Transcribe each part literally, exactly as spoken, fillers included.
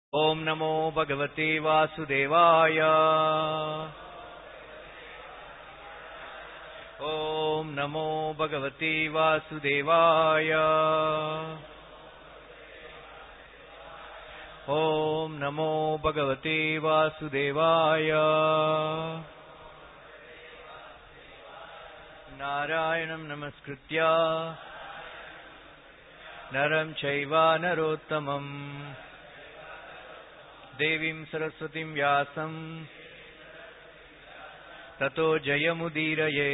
ओम नमो भगवते वासुदेवाय। ओम नमो भगवते वासुदेवाय। ओम नमो भगवते वासुदेवाय। नारायणं नमस्कृत्य नरं चैव नरोत्तमम् देवीं सरस्वतीं व्यासं ततो जयमुदीरये।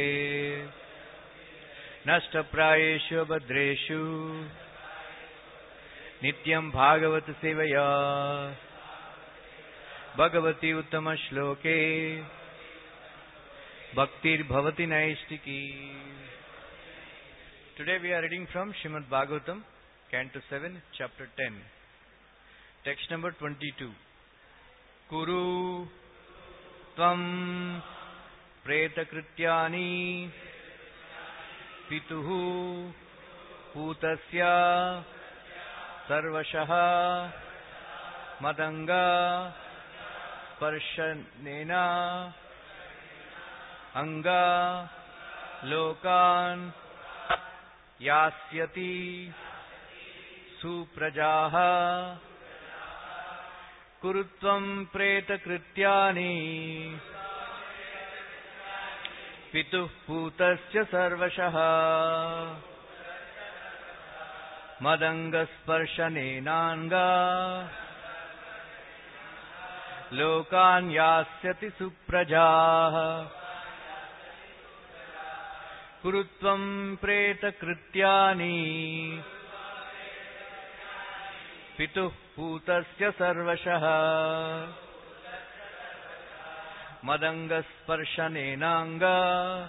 नष्टप्रायेषु भद्रेषु नित्यं भागवत सेवया Bhagwati उत्तमश्लोके भक्तिर्भवति नैष्टिकी। Today we are reading from Srimad Bhagavatam, Canto seven, Chapter ten, Text number twenty-two. Kuru tvam pretakrityani pituhu putasya sarvashah madanga parshanena anga lokan yasyati suprajaha kurutvam pretakrityani pituh putasya sarvashah madangasparshanenanga lokan yasyati suprajah. Kurutvam pretakrityani pituh putasya sarvashah madangasparshanenanga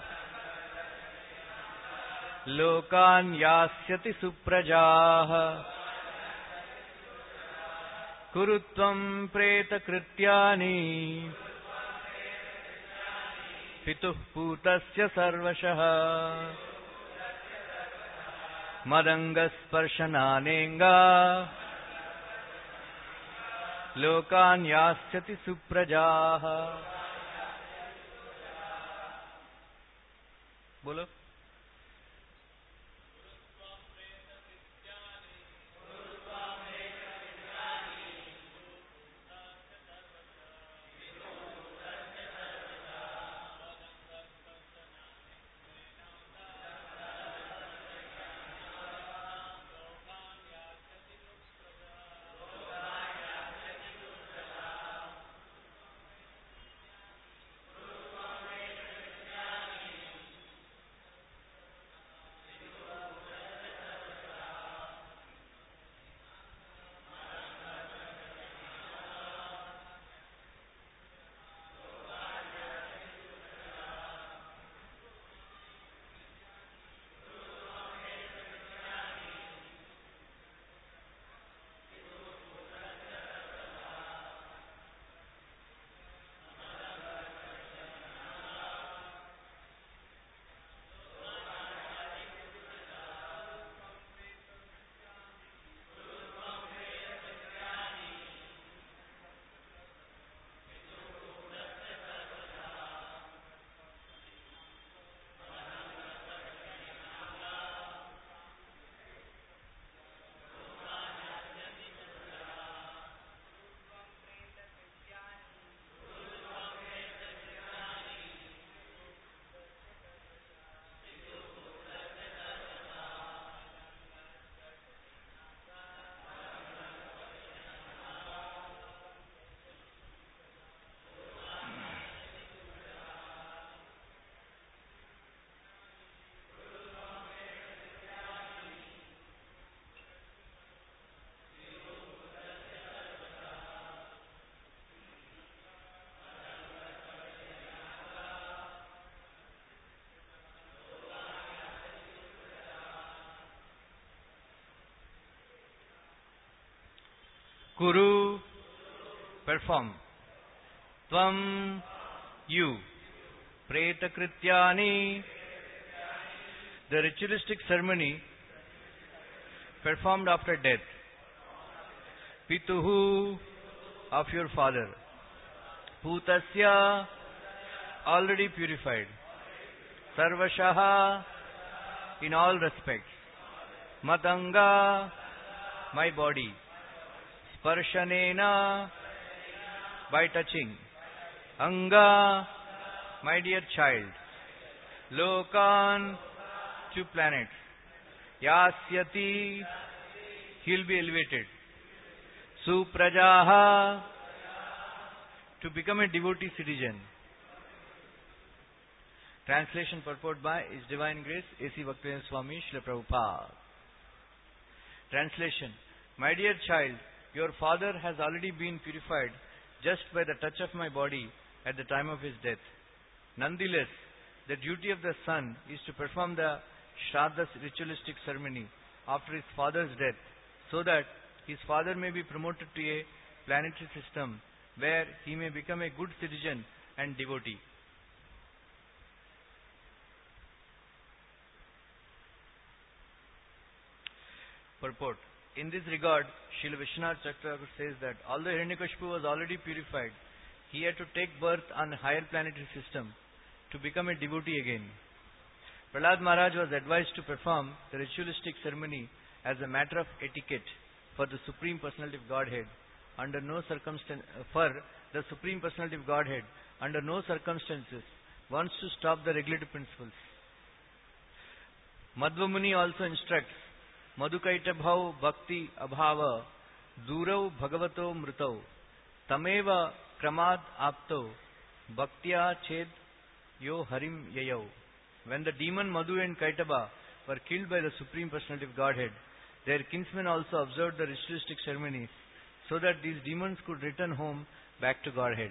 lokan yasyati suprajah. Kurutvam pretakrityani pituh putasya sarvashah madangasparshanenanga lokan yasyati suprajah. Bolo. Kuru, perform. Tvam, you. Pretakrityani, the ritualistic ceremony performed after death. Pituhu, of your father. Putasya, already purified. Sarvashaha, in all respects. Matanga, my body. Sparshanena, by touching. Anga, my dear child. Lokan, to planets. Yasyati, he'll be elevated. Suprajaha, to become a devotee citizen. Translation purport by His Divine Grace A C Bhaktivinoda Swami Srila Prabhupada. Translation. My dear child, your father has already been purified just by the touch of my body at the time of his death. Nonetheless, the duty of the son is to perform the Shraddha ritualistic ceremony after his father's death, so that his father may be promoted to a planetary system where he may become a good citizen and devotee. Purport. In this regard, Srila Vishwanath Chakravarti says that although Hiranyakashipu was already purified, he had to take birth on a higher planetary system to become a devotee again. Prahlad Maharaj was advised to perform the ritualistic ceremony as a matter of etiquette for the Supreme Personality of Godhead. Under no circumstance, for the Supreme Personality of Godhead, under no circumstances wants to stop the regulative principles. Madhva Muni also instructs Madhukaita bhav bhakti abhava durau bhagavato mrutau tameva kramad apto bhaktya ched yo harim yayau. When the demon Madhu and Kaitaba were killed by the Supreme Personality of Godhead, their kinsmen also observed the ritualistic ceremonies so that these demons could return home back to Godhead.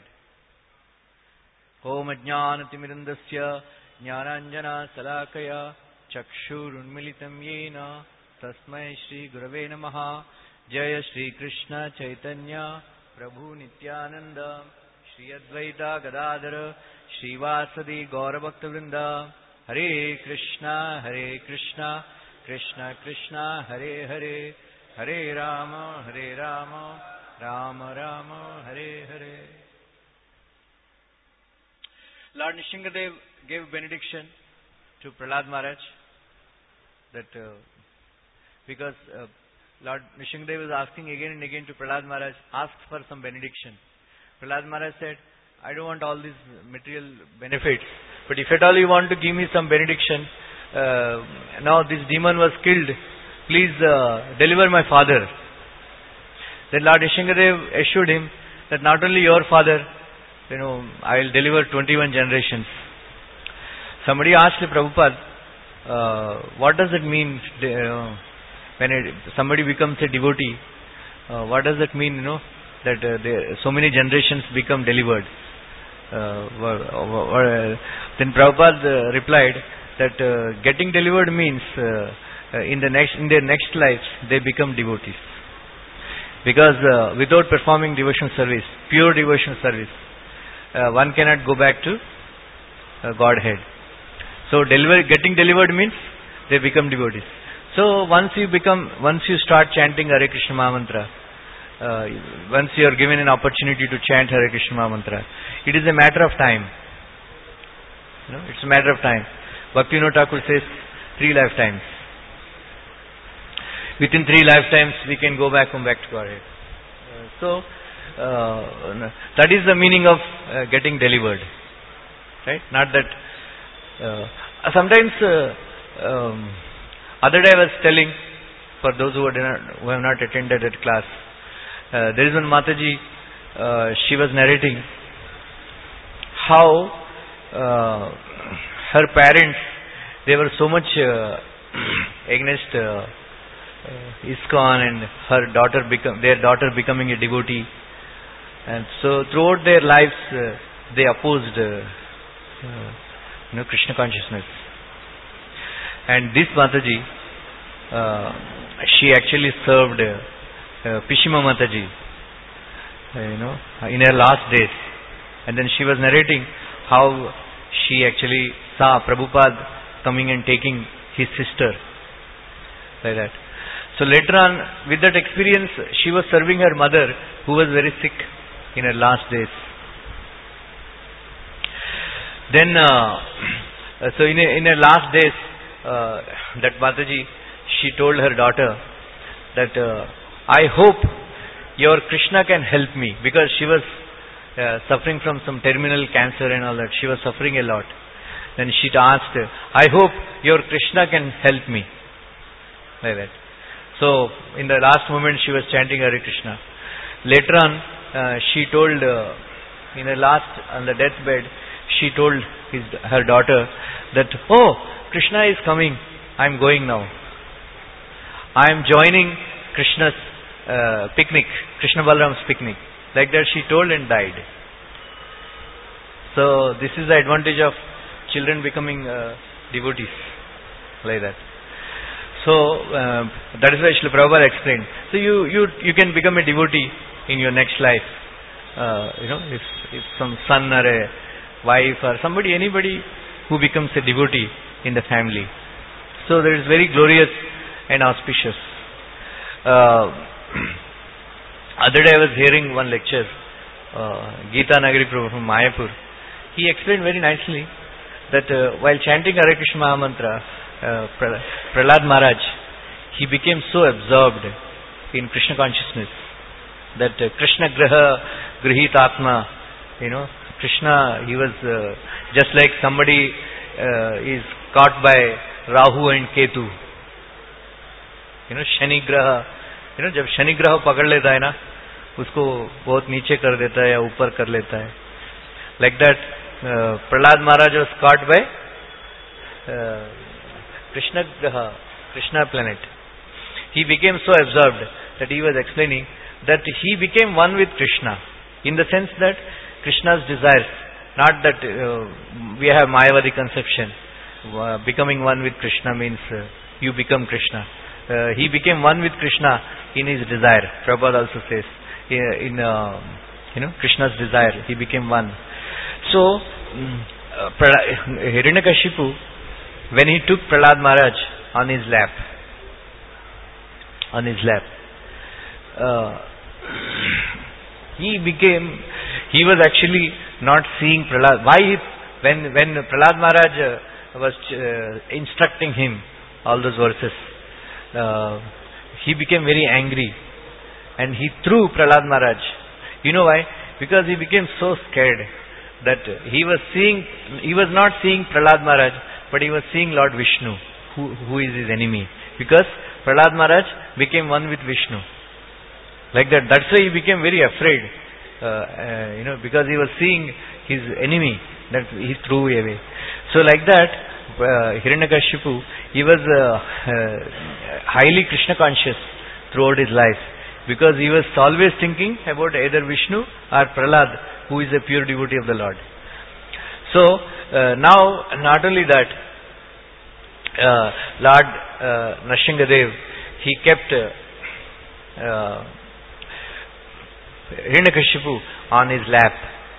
Om ajnana timirandasya jnananjana salakaya chakshurunmilitam yena tasmai Shri Gurave Namaha. Jaya Shri Krishna Chaitanya Prabhu Nityananda Shri Advaita Gadadhara Shri Vasadi Gaura Bhakta Vrinda. Hare Krishna Hare Krishna Krishna Krishna Hare Hare Hare Rama Hare Rama Rama Rama Hare Hare. Lord Nrsingadev gave benediction to Prahlad Maharaj that uh, because uh, Lord Nrsingadev was asking again and again to Prahlad Maharaj, asked for some benediction. Prahlad Maharaj said, I don't want all these material benefits, but if at all you want to give me some benediction, uh, now this demon was killed, please uh, deliver my father. Then Lord Nrsingadev assured him that not only your father, you know, I will deliver twenty-one generations. Somebody asked Prabhupada, uh, what does it mean uh, when it, somebody becomes a devotee? Uh, what does it mean, you know, that uh, they, so many generations become delivered? Uh, then Prabhupada uh, replied that uh, getting delivered means uh, uh, in the next in their next lives they become devotees. Because uh, without performing devotional service, pure devotional service, uh, one cannot go back to uh, Godhead. So deliver, getting delivered means they become devotees. So once you become, once you start chanting Hare Krishna Mahamantra, uh, once you are given an opportunity to chant Hare Krishna Mahamantra, it is a matter of time. You know, it's a matter of time. Bhaktivinoda Thakur says three lifetimes. Within three lifetimes we can go back home back to Godhead. Uh, so uh, that is the meaning of uh, getting delivered, right? Not that. Uh, sometimes, uh, um, other day I was telling, for those who, not, who have not attended that class, uh, there is one Mataji, uh, she was narrating how uh, her parents, they were so much uh, against uh, uh, ISKCON and her daughter become, their daughter becoming a devotee, and so throughout their lives uh, they opposed uh, uh, you know, Krishna consciousness. And this Mataji, uh, she actually served uh, uh, Pishima Mataji, uh, you know, in her last days. And then she was narrating how she actually saw Prabhupada coming and taking his sister, like that. So later on, with that experience, she was serving her mother, who was very sick. in her last days. Then, uh, so in her, in her last days, uh, that Mataji, she told her daughter that uh, I hope your Krishna can help me, because she was uh, suffering from some terminal cancer and all that. She was suffering a lot. Then she asked, I hope your Krishna can help me. Like that. So, in the last moment she was chanting Hare Krishna. Later on, uh, she told, uh, in her last, on the deathbed, she told his, her daughter that, oh, Krishna is coming, I am going now. I am joining Krishna's uh, picnic, Krishna Balaram's picnic. Like that she told and died. So, this is the advantage of children becoming uh, devotees. Like that. So, uh, that is why Srila Prabhupada explained. So, you, you, you can become a devotee in your next life. Uh, you know, if, if some son or a wife or somebody, anybody who becomes a devotee in the family. So, that is very glorious and auspicious. Uh, other day I was hearing one lecture, uh, Gita Nagari Prabhu from Mayapur. He explained very nicely that uh, while chanting Hare Krishna Mahamantra, uh, Prahlad Maharaj, he became so absorbed in Krishna consciousness that uh, Krishna Graha Grihitatma, you know, Krishna, he was uh, just like somebody uh, is caught by Rahu and Ketu. You know, Shani Graha, you know, जब शनि ग्रह पकड़ लेता है ना, उसको बहुत नीचे कर देता है या ऊपर कर लेता है. Like that, uh, Prahlad Maharaj was caught by uh, Krishna Graha, Krishna planet. He became so absorbed that he was explaining that he became one with Krishna, in the sense that Krishna's desires, not that uh, we have Mayavadi conception. Uh, becoming one with Krishna means uh, you become Krishna. Uh, he became one with Krishna in his desire. Prabhupada also says, in uh, you know, Krishna's desire, he became one. So, uh, Hiranyakashipu, when he took Prahlad Maharaj on his lap, on his lap, uh, he became, he was actually not seeing Prahlad. Why? He, when when Prahlad Maharaj uh, was uh, instructing him all those verses, uh, he became very angry and he threw Prahlad Maharaj. You know why? Because he became so scared that he was seeing, he was not seeing Prahlad Maharaj, but he was seeing Lord Vishnu, who, who is his enemy. Because Prahlad Maharaj became one with Vishnu. Like that. That's why he became very afraid. Uh, uh, you know, because he was seeing his enemy that he threw away. So like that, uh, Hiranyakashipu, he was uh, uh, highly Krishna conscious throughout his life, because he was always thinking about either Vishnu or Prahlad, who is a pure devotee of the Lord. So uh, now, not only that, uh, Lord uh, Nrsingadev, he kept uh, uh, Hiranyakashipu on his lap.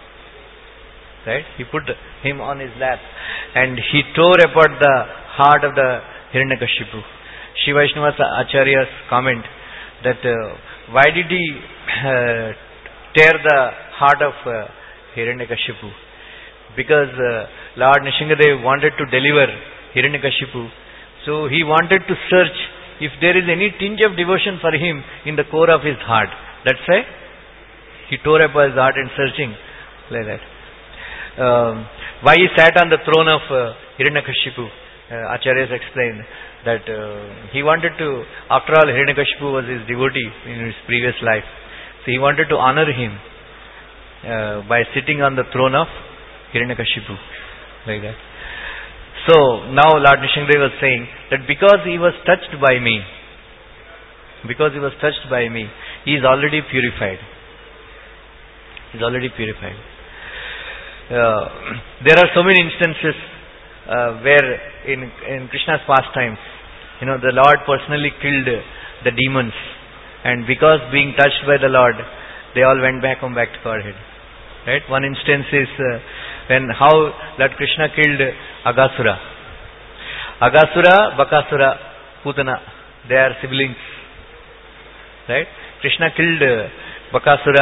Right? He put him on his lap and he tore apart the heart of the Hiranyakashipu. Shri Vaishnava Acharya's comment that uh, why did he uh, tear the heart of uh, Hiranyakashipu? Because uh, Lord Nrsingadev wanted to deliver Hiranyakashipu, so he wanted to search if there is any tinge of devotion for him in the core of his heart. That's why he tore up his heart and searching like that. Um, why he sat on the throne of uh, Hiranyakashipu, uh, Acharyas explained that uh, he wanted to, after all Hiranyakashipu was his devotee in his previous life, so he wanted to honor him uh, by sitting on the throne of Hiranyakashipu, like that. So now Lord Nrsingadev was saying that because he was touched by me, because he was touched by me, he is already purified. He is already purified. Uh, there are so many instances uh, where in, in Krishna's pastimes, you know, the Lord personally killed the demons, and because being touched by the Lord, they all went back home back to Godhead. Right? One instance is uh, when how Lord Krishna killed Aghasura. Aghasura, Bakasura, Putana, they are siblings. Right? Krishna killed uh, Bakasura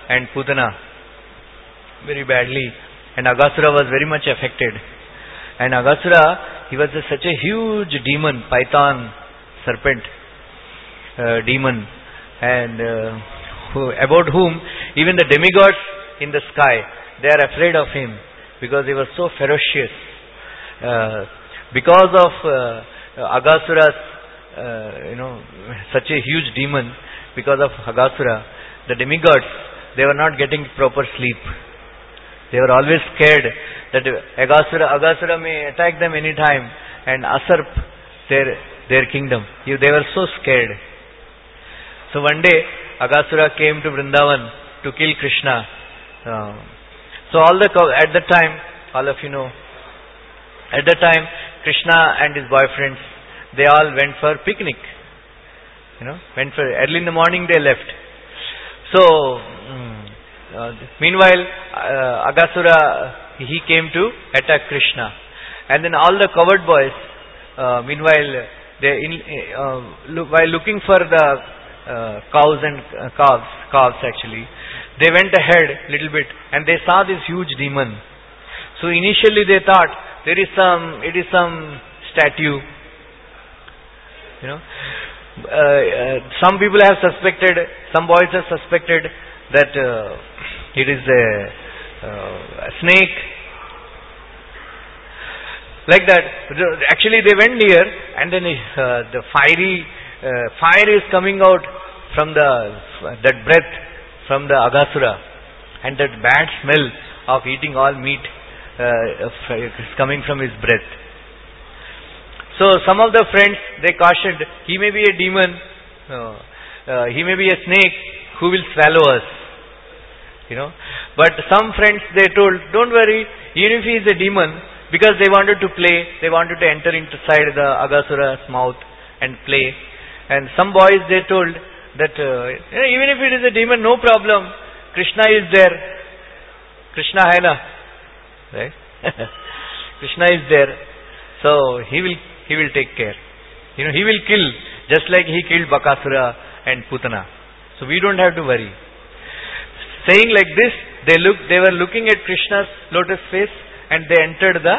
and Putana very badly, and Aghasura was very much affected. And Aghasura, he was a, such a huge demon, python, serpent, uh, demon, and uh, who, about whom even the demigods in the sky, they are afraid of him, because he was so ferocious. Uh, because of uh, Aghasura's, uh, you know, such a huge demon, because of Aghasura, the demigods, they were not getting proper sleep. They were always scared that Aghasura, Aghasura may attack them any time and usurp their their kingdom. They were so scared. So one day, Aghasura came to Vrindavan to kill Krishna. Uh, so all the at the time, all of you know, at the time, Krishna and his boyfriends, they all went for picnic. You know, went for early in the morning they left. So mm, uh, meanwhile, uh, Aghasura, he came to attack Krishna, and then all the coward boys, uh, meanwhile, they in, uh, look, while looking for the uh, cows and uh, calves, calves actually, they went ahead little bit and they saw this huge demon. So initially they thought there is some, it is some statue, you know. Uh, uh, some people have suspected, some boys have suspected that uh, it is a, uh, a snake. Like that. Actually they went near, and then uh, the fiery uh, fire is coming out from the that breath from the Aghasura, and that bad smell of eating all meat uh, is coming from his breath. So some of the friends, they cautioned, he may be a demon, uh, uh, he may be a snake who will swallow us. You know. But some friends, they told, don't worry, even if he is a demon, because they wanted to play, they wanted to enter inside the Aghasura's mouth and play. And some boys, they told that uh, even if it is a demon, no problem, Krishna is there. Krishna hai na, right? Krishna is there, so he will he will take care. You know, he will kill, just like he killed Bakasura and Putana. So we don't have to worry. Saying like this, they look they were looking at Krishna's lotus face, and they entered the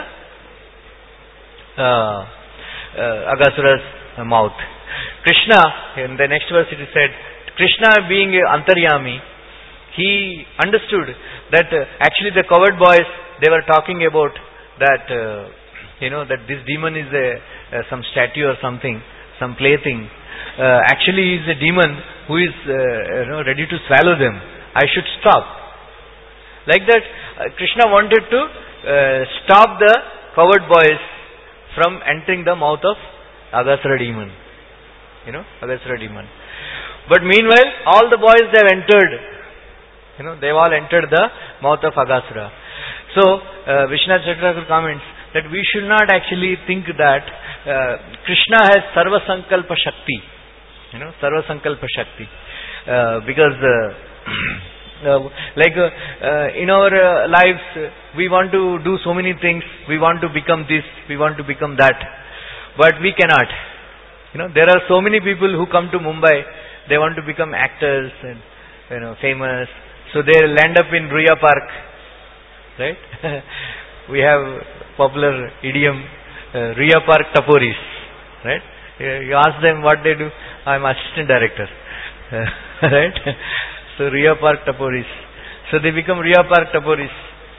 uh, uh, Aghasura's uh, mouth. Krishna, in the next verse it is said, Krishna being Antaryami, he understood that uh, actually the coward boys, they were talking about that, uh, you know, that this demon is a, uh, some statue or something, some plaything. Uh, actually he is a demon who is uh, you know, ready to swallow them. I should stop. Like that, uh, Krishna wanted to uh, stop the coward boys from entering the mouth of Aghasura demon. You know, Aghasura demon. But meanwhile, all the boys, they have entered. You know, they have all entered the mouth of Aghasura. So, uh, Vishwanath Chakravarti comments that we should not actually think that uh, Krishna has Sarva Sankalpa Shakti. You know, Sarva Sankalpa Shakti. Uh, because, uh, uh, like uh, uh, in our uh, lives, uh, we want to do so many things. We want to become this, we want to become that. But we cannot. You know, there are so many people who come to Mumbai, they want to become actors and, you know, famous. So they land up in Ruya Park, right? We have popular idiom, uh, Ruya Park Taporis, right? You ask them what they do, I'm assistant director, right? So Ruya Park Taporis. So they become Ruya Park Taporis.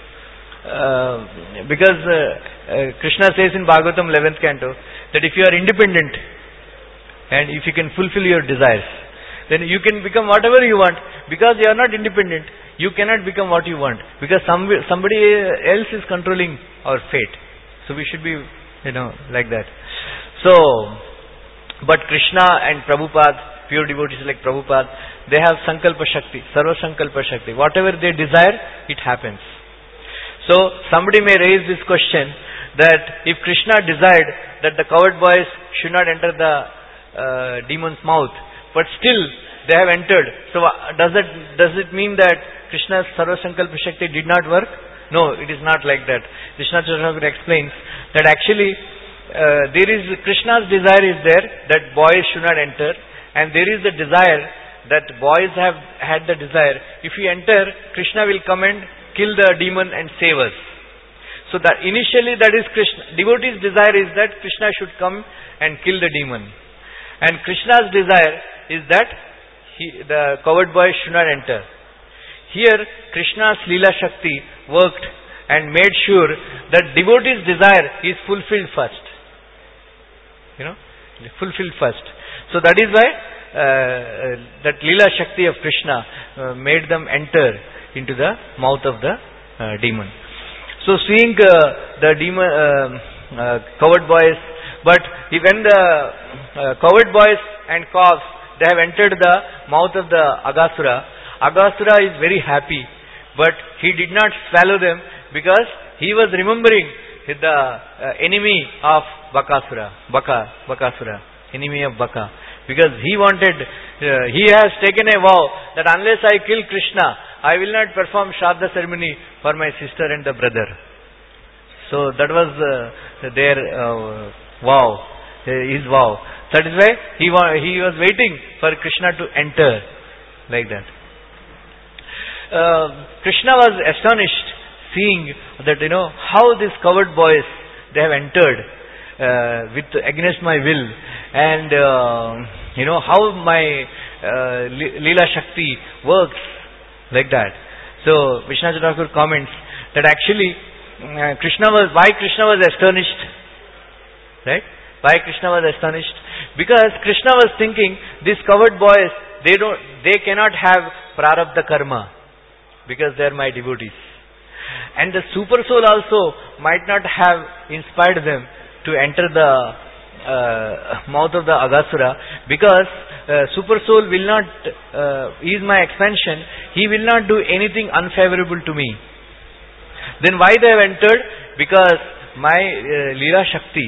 Uh, because uh, uh, Krishna says in Bhagavatam eleventh canto that if you are independent and if you can fulfill your desires, then you can become whatever you want. Because you are not independent, you cannot become what you want. Because some, somebody else is controlling our fate. So we should be, you know, like that. So, but Krishna and Prabhupada, pure devotees like Prabhupada, they have Sankalpa Shakti, Sarva Sankalpa Shakti. Whatever they desire, it happens. So, somebody may raise this question that if Krishna desired that the coward boys should not enter the uh, demon's mouth, but still they have entered. So does it does it mean that Krishna's Sarva Sankalpa Shakti did not work? No, it is not like that. Vishwanath Chakravarti explains that actually uh, there is Krishna's desire is there that boys should not enter, and there is the desire that boys have had the desire, if we enter, Krishna will come and kill the demon and save us. So that initially that is Krishna. Devotee's desire is that Krishna should come and kill the demon. And Krishna's desire is that he, the coward boy should not enter. Here Krishna's Leela Shakti worked and made sure that devotee's desire is fulfilled first. You know, fulfilled first. So that is why uh, that Leela Shakti of Krishna uh, made them enter into the mouth of the uh, demon. So seeing uh, the demon, uh, uh, coward boys, but when the uh, coward boys and calves, they have entered the mouth of the Aghasura, Aghasura is very happy, but he did not swallow them because he was remembering the uh, enemy of Bakasura, Baka, Bakasura, enemy of Baka. Because he wanted, uh, he has taken a vow that unless I kill Krishna, I will not perform Shraddha ceremony for my sister and the brother. So that was uh, their uh, vow, uh, his vow. That is why he, wa- he was waiting for Krishna to enter, like that. Uh, Krishna was astonished seeing that, you know, how these coward boys, they have entered uh, with against my will, and uh, you know how my uh, Leela Shakti works, like that. So Vishwanath Thakur comments that actually uh, Krishna was, why Krishna was astonished, right? Why Krishna was astonished? Because Krishna was thinking, these coward boys, they don't, they cannot have prarabdha karma because they are my devotees. And the super soul also might not have inspired them to enter the uh, mouth of the Aghasura, because uh, super soul will not, uh, he is my expansion, he will not do anything unfavorable to me. Then why they have entered? Because my uh, Leela Shakti,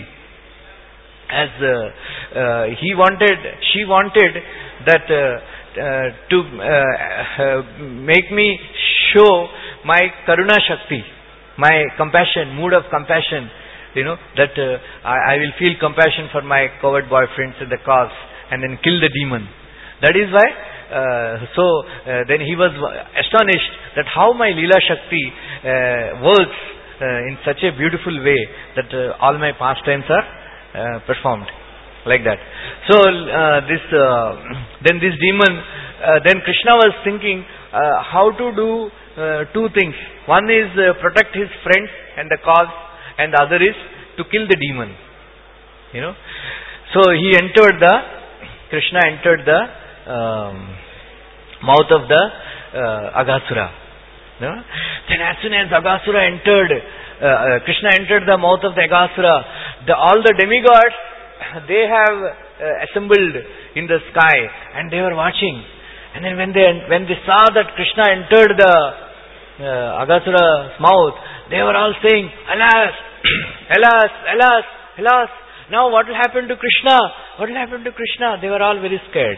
as uh, uh, he wanted, she wanted that uh, uh, to uh, uh, make me show my Karuna Shakti, my compassion, mood of compassion, you know, that uh, I, I will feel compassion for my coward boyfriends and the calves and then kill the demon. That is why, uh, so uh, then he was astonished that how my Leela Shakti uh, works uh, in such a beautiful way that uh, all my pastimes are uh, performed, like that. So uh, this, uh, then this demon, uh, then Krishna was thinking uh, how to do uh, two things. One is uh, protect his friends and the cause, and the other is to kill the demon. You know, so he entered the Krishna entered the um, mouth of the uh, Aghasura. You know? Then as soon as Aghasura entered, uh, uh, Krishna entered the mouth of the Aghasura, the, all the demigods, they have uh, assembled in the sky and they were watching. And then when they when they saw that Krishna entered the uh, Aghasura's mouth, they were all saying, "Alas, alas, alas, alas! Now what will happen to Krishna? What will happen to Krishna?" They were all very scared.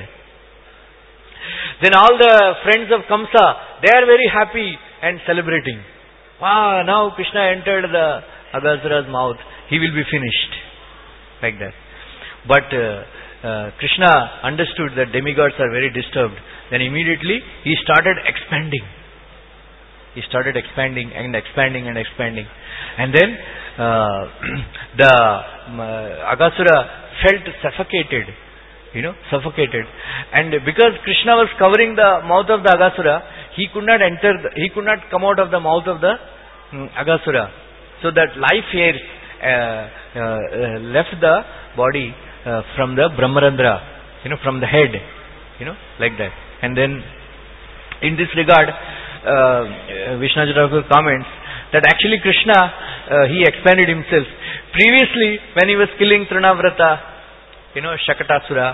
Then all the friends of Kamsa, they are very happy and celebrating. Wow! Now Krishna entered the Aghasura's mouth. He will be finished, like that. But uh, uh, Krishna understood that demigods are very disturbed. Then immediately he started expanding. He started expanding and expanding and expanding. And then uh, the uh, Aghasura felt suffocated. You know, suffocated. And because Krishna was covering the mouth of the Aghasura, he could not enter, the, he could not come out of the mouth of the um, Aghasura. So that life hairs uh, uh, uh, left the body uh, from the Brahmarandra, you know, from the head, you know, like that. And then in this regard, uh, Vishwanath Thakur comments that actually Krishna, uh, he expanded himself. Previously, when he was killing Trinavrata, you know, Shakatasura,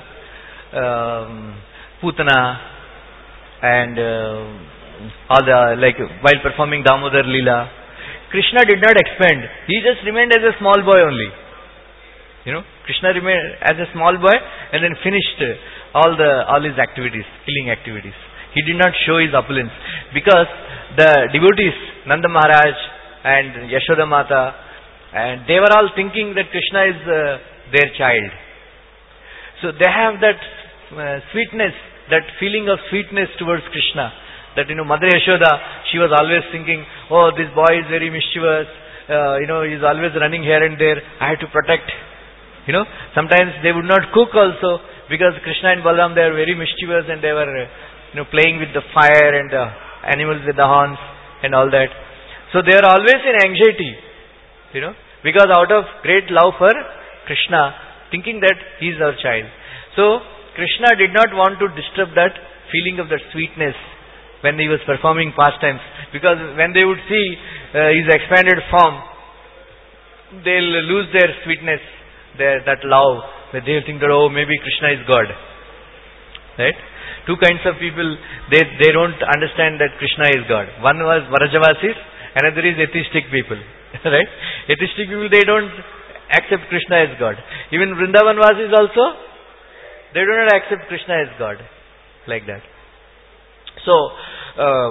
um, Putana, and uh, all the, like, while performing Damodar Leela, Krishna did not expand. He just remained as a small boy only. You know, Krishna remained as a small boy and then finished all the all his activities, killing activities. He did not show his opulence because the devotees, Nanda Maharaj and Yashoda Mata, and they were all thinking that Krishna is uh, their child. So they have that uh, sweetness that feeling of sweetness towards Krishna. That, you know, Mother Yashoda, she was always thinking, oh, this boy is very mischievous, uh, you know, he's always running here and there, I have to protect. You know, sometimes they would not cook also, because Krishna and Balaram, they are very mischievous, and they were, uh, you know, playing with the fire and the animals with the horns and all that. So they are always in anxiety, you know, because out of great love for Krishna, thinking that he is our child. So Krishna did not want to disturb that feeling of that sweetness when he was performing pastimes, because when they would see uh, his expanded form, they'll lose their sweetness, their that love, that they'll think that, oh, maybe Krishna is God. Right? Two kinds of people, they they don't understand that Krishna is God. One was Vrajavasis, another is atheistic people. Right? Atheistic people, they don't accept Krishna as God. Even Vrindavan Vasis also, they do not accept Krishna as God. Like that. So, uh,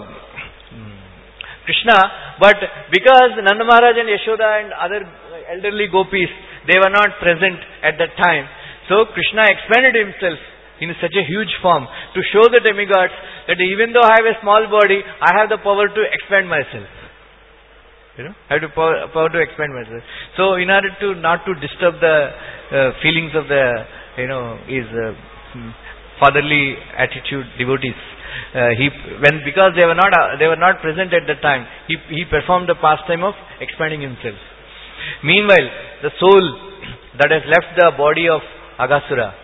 Krishna, but because Nanda Maharaj and Yashoda and other elderly gopis, they were not present at that time. So Krishna expanded himself in such a huge form to show the demigods that even though I have a small body, I have the power to expand myself. You know, I have the power, power to expand myself. So in order to not to disturb the uh, feelings of the, you know, his uh, fatherly attitude devotees, uh, he when because they were not uh, they were not present at the time, he he performed the pastime of expanding himself. Meanwhile, the soul that has left the body of Aghasura,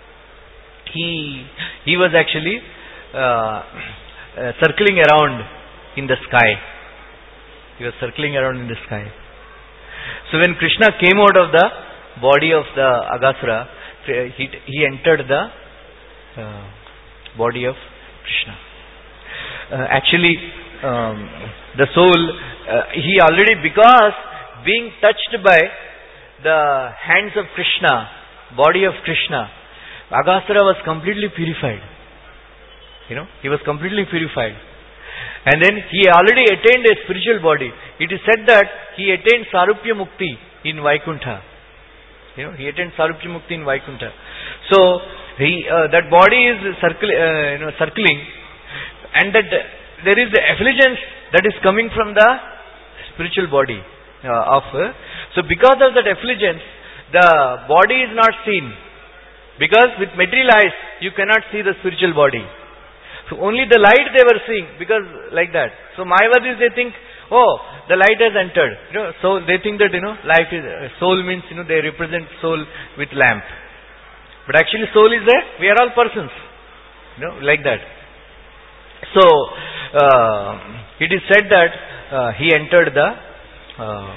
he he was actually uh, uh, circling around in the sky. He was circling around in the sky. So when Krishna came out of the body of the Aghasura, he he entered the uh, body of Krishna. Uh, actually, um, the soul, uh, he already, because being touched by the hands of Krishna, body of Krishna, Aghasura was completely purified. You know, he was completely purified. And then he already attained a spiritual body. It is said that he attained Sarupya Mukti in Vaikuntha. You know, he attained Sarupya Mukti in Vaikuntha. So, he, uh, that body is circle, uh, you know, circling, and that uh, there is the effulgence that is coming from the spiritual body uh, of. Uh, so, because of that effulgence, the body is not seen. Because with material eyes, you cannot see the spiritual body. So, only the light they were seeing, because like that. So, Mayavadis, they think, oh, the light has entered. You know, so they think that, you know, life is, uh, soul means, you know, they represent soul with lamp. But actually soul is there, we are all persons. You know, like that. So, uh, it is said that uh, he entered the uh,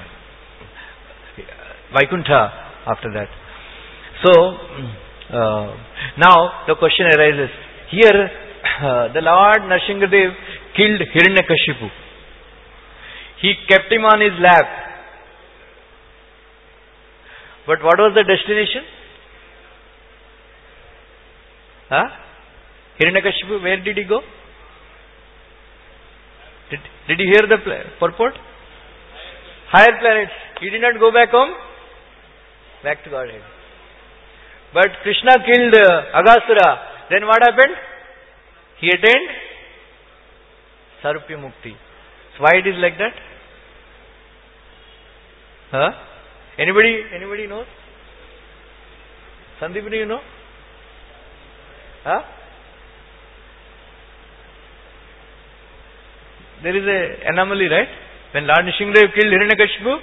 Vaikuntha after that. So, uh, now the question arises. Here, uh, the Lord Nrsimhadev killed Hiranyakashipu. He kept him on his lap. But what was the destination? Huh? Hiranyakashipu, where did he go? Did, did you hear the purport? Higher planets. He did not go back home? Back to Godhead. But Krishna killed uh, Aghasura. Then what happened? He attained Sarupya Mukti. So why it is like that? Huh? Anybody, anybody knows? Sandeep, do you know? Huh? There is a anomaly, right? When Lord Nrsimhadev killed Hiranyakashipu,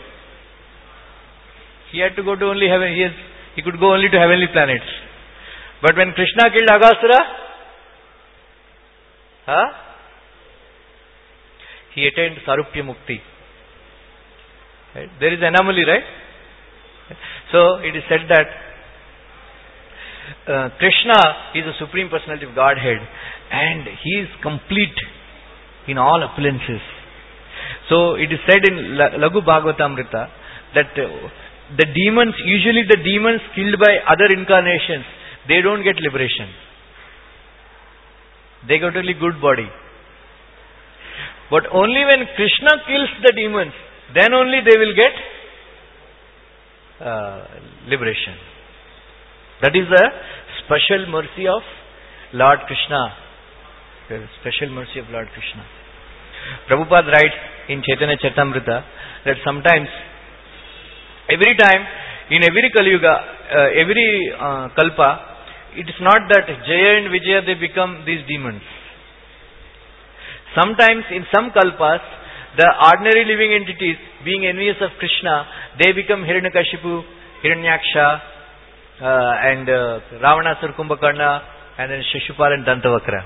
he had to go to only heaven. He, has, he could go only to heavenly planets. But when Krishna killed Aghasura, huh? He attained Sarupya Mukti. Right? There is anomaly, right? So it is said that uh, Krishna is the Supreme Personality of Godhead, and he is complete in all opulences. So it is said in Laghu Bhagavatamrita that uh, the demons, usually the demons killed by other incarnations, they don't get liberation. They got only good body. But only when Krishna kills the demons, then only they will get uh, liberation. That is the special mercy of Lord Krishna, the special mercy of Lord Krishna. Prabhupada writes in Chaitanya Charitamrita that sometimes, every time, in every Kali Yuga, uh, every uh, Kalpa, it is not that Jaya and Vijaya they become these demons. Sometimes in some Kalpas, the ordinary living entities, being envious of Krishna, they become Hiranyakashipu, Hiranyaksha, uh, and uh, Ravanasur, Kumbhakarna, and then Shishupal and Dantavakra.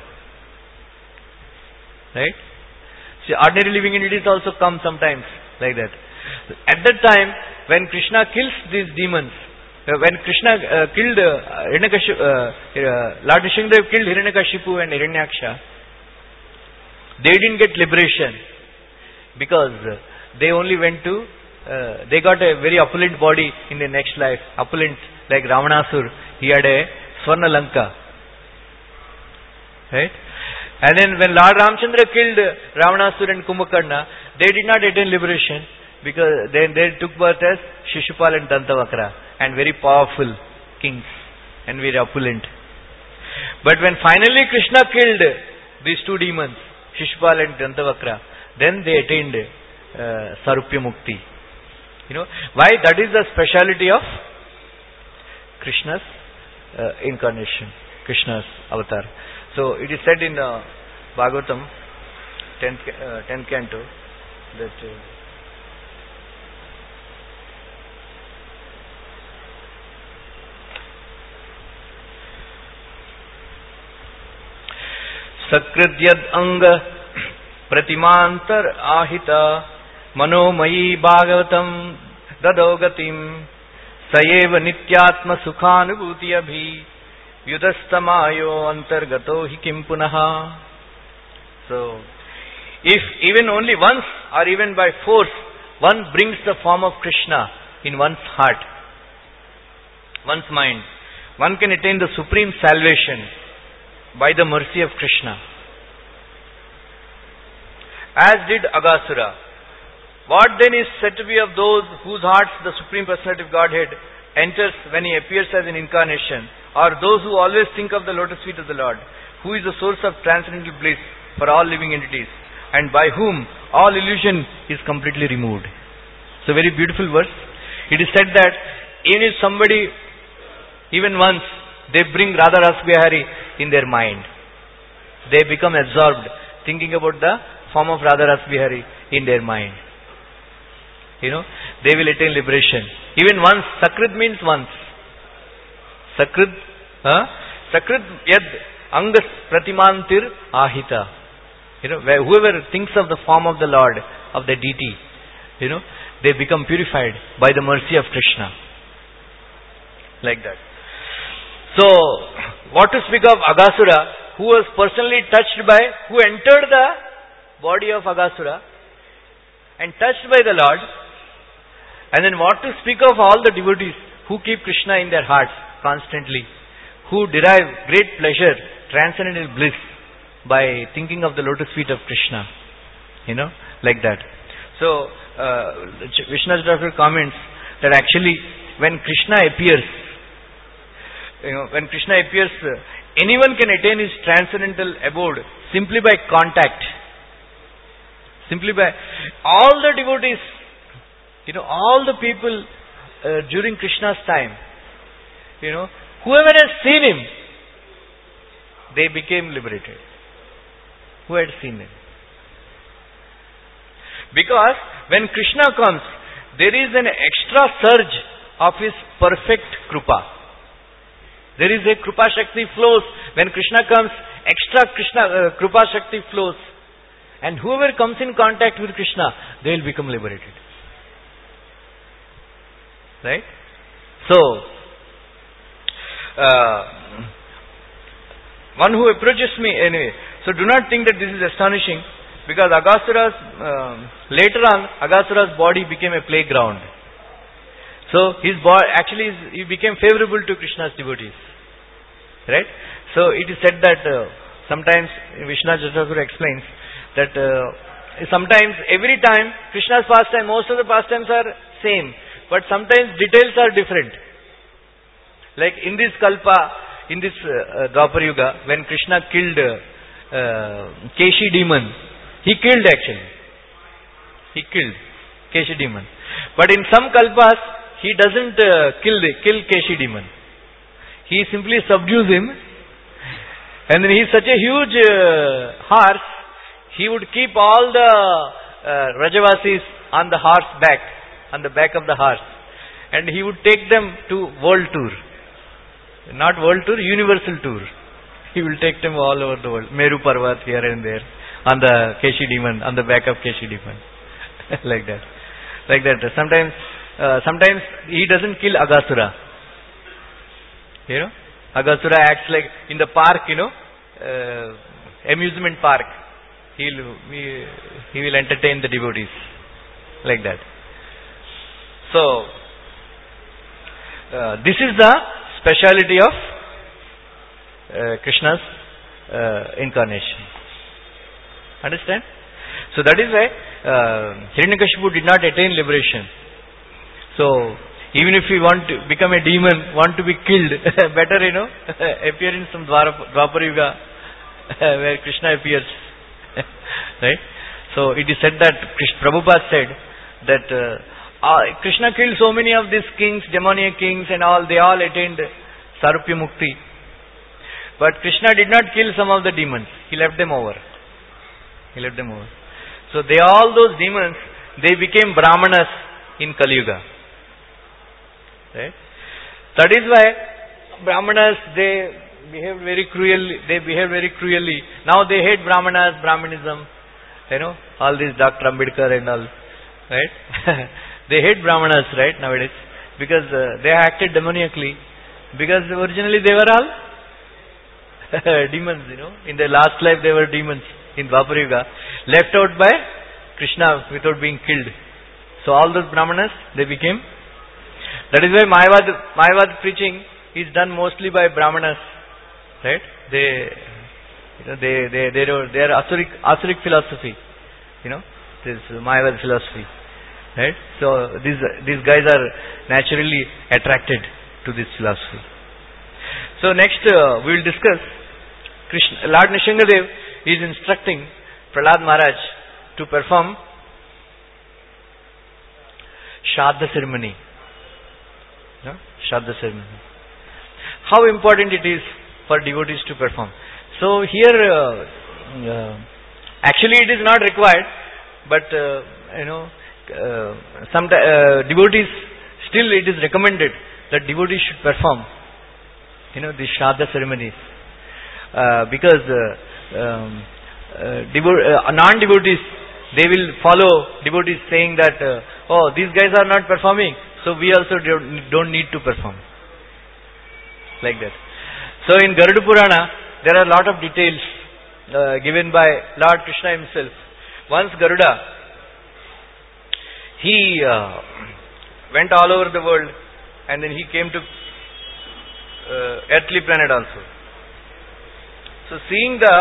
Right? See, ordinary living entities also come sometimes like that. At that time, when Krishna kills these demons, uh, when Krishna uh, killed uh, Hiranyakashipu, uh, uh, Lord Nrsimhadev killed Hiranyakashipu and Hiranyaksha, they didn't get liberation because uh, they only went to, uh, they got a very opulent body in the next life, opulent like Ravanasur, he had a Swarna Lanka. Right? And then when Lord Ramchandra killed Ravanasur and Kumbhakarna, they did not attain liberation because then they took birth as Shishupal and Dantavakra and very powerful kings and very opulent. But when finally Krishna killed these two demons, Shishupal and Dantavakra, then they attained uh, Sarupya Mukti. You know, why? That is the speciality of Krishna's uh, incarnation, Krishna's avatar. So it is said in uh, Bhagavatam, tenth, uh, tenth canto, that uh, Sakridyad anga pratimantar ahita manomayi bhagavatam dadogatim sayeva nityatma sukhanubhuti abhi yudhastamayo antargato hi kim punaha. So, if even only once or even by force one brings the form of Krishna in one's heart, one's mind, one can attain the supreme salvation by the mercy of Krishna. As did Aghasura. What then is said to be of those whose hearts the Supreme Personality of Godhead enters when He appears as an incarnation, or those who always think of the lotus feet of the Lord, who is the source of transcendental bliss for all living entities, and by whom all illusion is completely removed. So very beautiful verse. It is said that even if somebody, even once, they bring Radha Ras Bihari in their mind, they become absorbed thinking about the form of Radha Ras Bihari in their mind. You know, they will attain liberation. Even once, Sakrit means once. Sakrit, huh? Sakrit yad angas pratimantir ahita. You know, where whoever thinks of the form of the Lord, of the deity, you know, they become purified by the mercy of Krishna. Like that. So, what to speak of Aghasura, who was personally touched by, who entered the body of Aghasura and touched by the Lord, and then what to speak of all the devotees who keep Krishna in their hearts constantly, who derive great pleasure, transcendental bliss by thinking of the lotus feet of Krishna, you know, like that. So, uh, Vishnu Thakur comments that actually when Krishna appears, you know, when Krishna appears, uh, anyone can attain his transcendental abode simply by contact. Simply by all the devotees, you know, all the people uh, during Krishna's time, you know, whoever has seen him, they became liberated. Who had seen him? Because when Krishna comes, there is an extra surge of his perfect Krupa. There is a Krupa Shakti flows. When Krishna comes, extra Krishna uh, Krupa Shakti flows. And whoever comes in contact with Krishna, they will become liberated. Right? So, uh, one who approaches me, anyway, so do not think that this is astonishing, because Aghasura's, uh, later on, Aghasura's body became a playground. So, his body, actually, he became favorable to Krishna's devotees. Right? So, it is said that uh, sometimes, Vishnu Thakur explains, that uh, sometimes, every time, Krishna's pastime, most of the pastimes are same, but sometimes details are different. Like in this Kalpa, in this uh, Dwapar Yuga, when Krishna killed uh, uh, Keshi demon, he killed actually. He killed Keshi demon. But in some kalpas, he doesn't uh, kill the, kill Keshi demon. He simply subdues him. And then he is such a huge uh, horse, he would keep all the uh, Rajavasis on the horse back, on the back of the horse. And he would take them to world tour. Not world tour, universal tour. He will take them all over the world. Meru Parvat here and there. On the Keshi demon, on the back of Keshi demon. Like that. Like that. Sometimes, uh, sometimes he doesn't kill Aghasura. You know? Aghasura acts like, in the park, you know, uh, amusement park. He'll, he, he will entertain the devotees. Like that. So, uh, this is the speciality of uh, Krishna's uh, incarnation. Understand? So that is why uh, Hiranyakashipu did not attain liberation. So, even if we want to become a demon, want to be killed, better, you know, appear in some Dwapar Yuga where Krishna appears. Right? So it is said that Prabhupada said that uh, uh, Krishna killed so many of these kings, demoniac kings and all, they all attained Sarupya Mukti. But Krishna did not kill some of the demons. He left them over. He left them over. So they, all those demons, they became Brahmanas in Kali Yuga. Right? That is why Brahmanas, they behaved very cruelly. They behaved very cruelly. Now they hate Brahmanas, Brahmanism. You know, all these Doctor Ambedkar and all. Right? They hate Brahmanas, right, nowadays. Because uh, they acted demoniacally. Because originally they were all demons, you know. In their last life they were demons in Dwapar Yuga. Left out by Krishna without being killed. So all those Brahmanas, they became. That is why Mayavad, Mayavad preaching is done mostly by Brahmanas. Right? They, you know, they, they, they, they are Asuric, Asuric philosophy. You know, this Mayavad philosophy. Right? So these, these guys are naturally attracted to this philosophy. So next uh, we will discuss Krishna, Lord Nrsingadev is instructing Prahlad Maharaj to perform Shraddha ceremony. No? Shraddha ceremony. How important it is for devotees to perform. So here, uh, uh, actually it is not required, but uh, you know, uh, some uh, devotees, still it is recommended that devotees should perform, you know, the Shraddha ceremonies, uh, because uh, um, uh, devo- uh, non-devotees, they will follow devotees saying that, uh, oh, these guys are not performing, so we also don't, don't need to perform. Like that. So in Garuda Purana, there are a lot of details uh, given by Lord Krishna himself. Once Garuda, he uh, went all over the world and then he came to uh, earthly planet also. So seeing the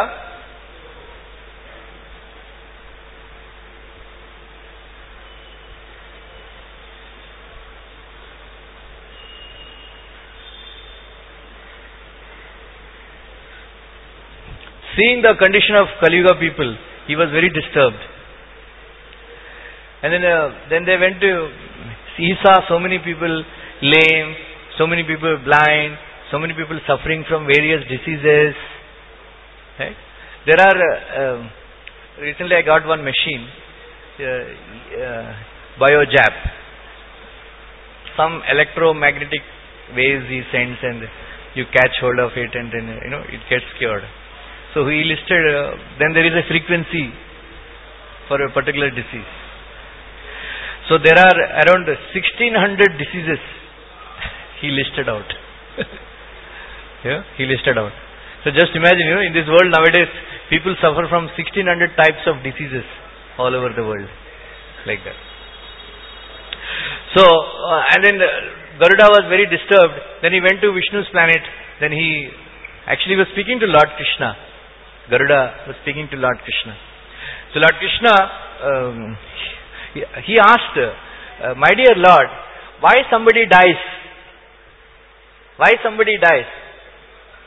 Seeing the condition of Kali Yuga people, he was very disturbed. And then, uh, then they went to, he saw so many people lame, so many people blind, so many people suffering from various diseases. Right? There are, uh, um, recently I got one machine, uh, uh, BioJap. Some electromagnetic waves he sends and you catch hold of it and then, you know, it gets cured. So he listed, uh, then there is a frequency for a particular disease. So there are around sixteen hundred diseases he listed out. Yeah, he listed out. So just imagine, you know, in this world nowadays, people suffer from sixteen hundred types of diseases all over the world. Like that. So, uh, and then uh, Garuda was very disturbed. Then he went to Vishnu's planet. Then he actually was speaking to Lord Krishna. Garuda was speaking to Lord Krishna. So Lord Krishna, um, he, he asked, uh, my dear Lord, why somebody dies? Why somebody dies?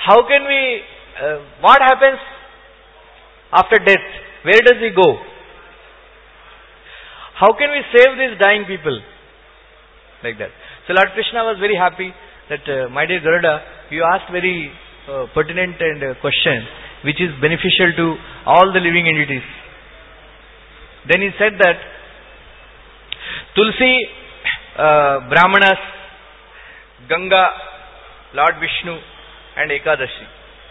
how can we, uh, what happens after death? Where does he go? How can we save these dying people? Like that. So Lord Krishna was very happy that, uh, my dear Garuda, you asked very uh, pertinent and uh, question which is beneficial to all the living entities. Then he said that Tulsi, uh, Brahmanas, Ganga, Lord Vishnu and Ekadashi.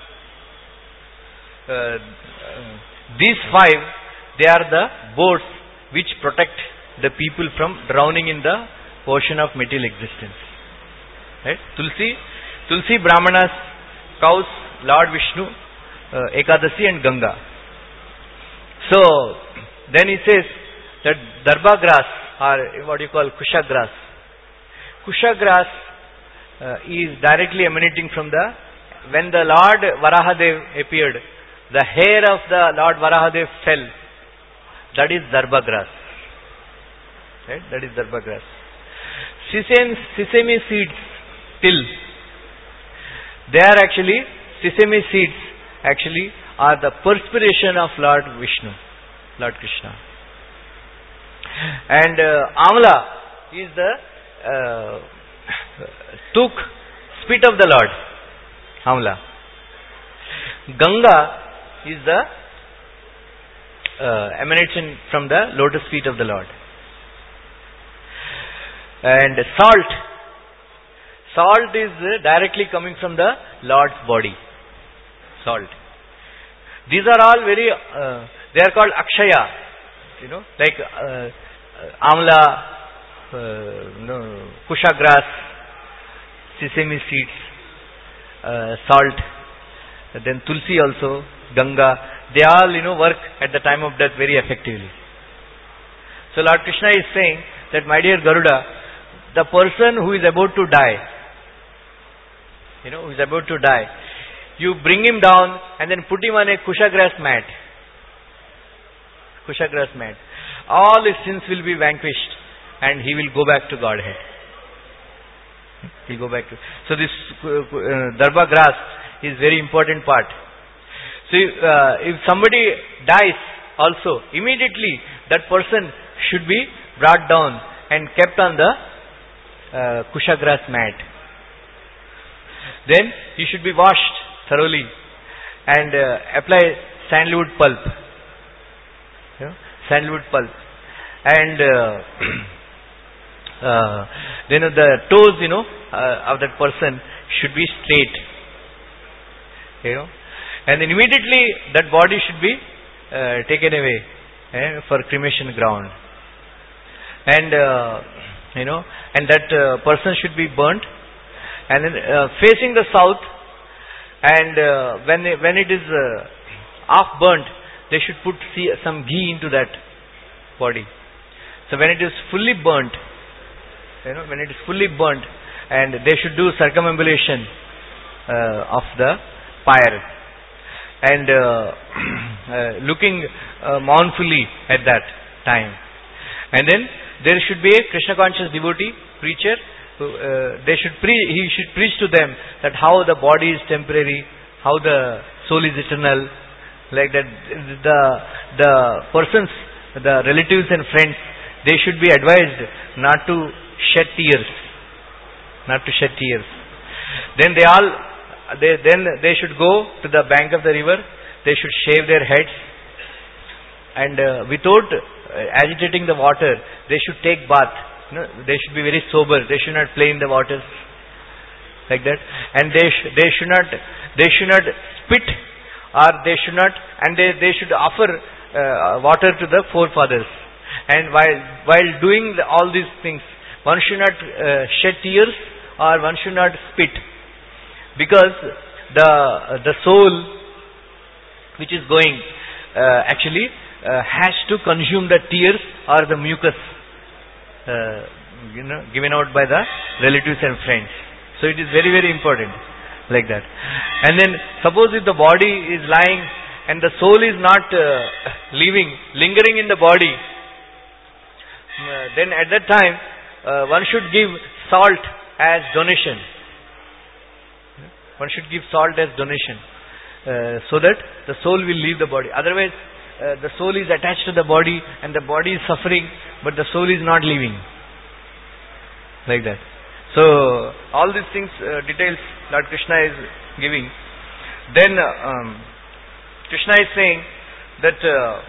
Uh, uh, these five, they are the boats which protect the people from drowning in the ocean of material existence. Right? Tulsi, Tulsi, Brahmanas, cows, Lord Vishnu, uh, Ekadasi and Ganga. So, then he says that Darba grass, or what you call Kusha grass. Kusha grass uh, is directly emanating from the, when the Lord Varahadev appeared, the hair of the Lord Varahadev fell. That is Darba grass. Right? That is Darba grass. Sesame, sesame seeds, till. They are actually, sesame seeds actually are the perspiration of Lord Vishnu, Lord Krishna. And uh, Amla is the uh, tuk, spit of the Lord. Amla. Ganga is the uh, emanation from the lotus feet of the Lord. And salt. Salt is uh, directly coming from the Lord's body. Salt. These are all very, uh, they are called Akshaya. You know, like uh, Amla, uh, no, Kusha grass, sesame seeds, uh, salt, then Tulsi also, Ganga. They all, you know, work at the time of death very effectively. So Lord Krishna is saying that, my dear Garuda, the person who is about to die, you know, who is about to die, you bring him down and then put him on a Kusha grass mat. Kusha grass mat. All his sins will be vanquished and he will go back to Godhead. He'll go back to. So this uh, Darba grass is very important part. So uh, if somebody dies also, immediately that person should be brought down and kept on the uh, Kusha grass mat. Then he should be washed thoroughly and uh, apply sandalwood pulp. You know, sandalwood pulp. And uh, uh, then the toes, you know, uh, of that person should be straight. You know, and then immediately that body should be uh, taken away eh, for cremation ground. And uh, you know, and that uh, person should be burnt, and then uh, facing the south. And uh, when when it is uh, half burnt, they should put some ghee into that body. So when it is fully burnt, you know, when it is fully burnt, and they should do circumambulation uh, of the pyre, and uh, uh, looking uh, mournfully at that time. And then there should be a Krishna conscious devotee preacher. Uh, they should pre- he should preach to them that how the body is temporary, how the soul is eternal, like that. The the persons, the relatives and friends, they should be advised not to shed tears, not to shed tears. Then they all, they then they should go to the bank of the river. They should shave their heads, and uh, without uh, agitating the water, they should take bath. No, they should be very sober. They should not play in the waters like that, and they sh- they should not they should not spit, or they should not, and they they should offer uh, water to the forefathers. And while while doing the, all these things, one should not uh, shed tears, or one should not spit, because the the soul which is going uh, actually uh, has to consume the tears or the mucus. Uh, you know, given out by the relatives and friends. So it is very, very important like that. And then suppose if the body is lying and the soul is not uh, leaving, lingering in the body, uh, then at that time uh, one should give salt as donation. one should give salt as donation, uh, so that the soul will leave the body. Otherwise, uh, the soul is attached to the body and the body is suffering, but the soul is not leaving. Like that. So, all these things, uh, details Lord Krishna is giving. Then, uh, um, Krishna is saying that uh,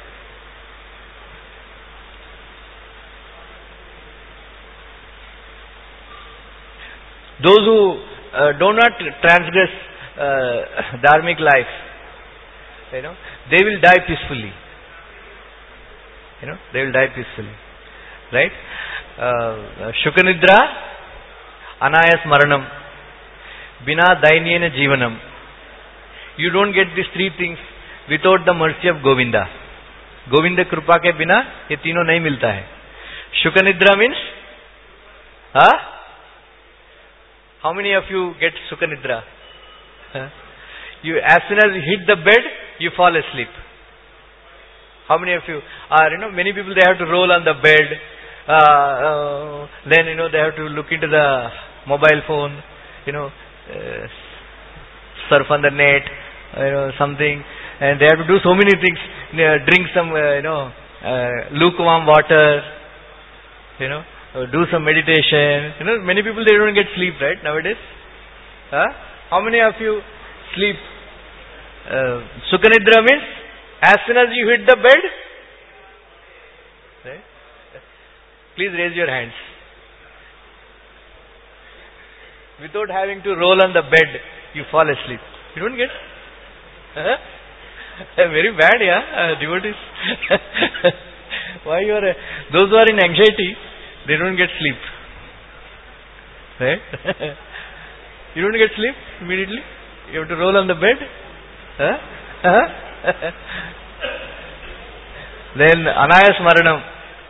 those who uh, do not transgress uh, dharmic life, you know, they will die peacefully. You know, they will die peacefully. Right? Uh, Shukanidra, Anayas Maranam, Bina Dainiyena Jivanam. You don't get these three things without the mercy of Govinda. Govinda Krupa ke bina ye तीनों नहीं मिलता है. Shukanidra means, huh? How many of you get Shukanidra? Huh? You, as soon as you hit the bed, you fall asleep. How many of you are, you know, many people, they have to roll on the bed, uh, uh, then, you know, they have to look into the mobile phone, you know, uh, surf on the net, you know, something, and they have to do so many things, you know, drink some, uh, you know, uh, lukewarm water, you know, uh, do some meditation. You know, many people, they don't get sleep, right, nowadays. Huh? How many of you sleep? Uh, Sukhanidra means, as soon as you hit the bed, right? Please raise your hands. Without having to roll on the bed, you fall asleep. You don't get? Huh? Very bad, yeah, uh, devotees. Why you are, uh, those who are in anxiety, they don't get sleep. Right? You don't get sleep immediately? You have to roll on the bed? Huh? Huh? Then Anayas Maranam.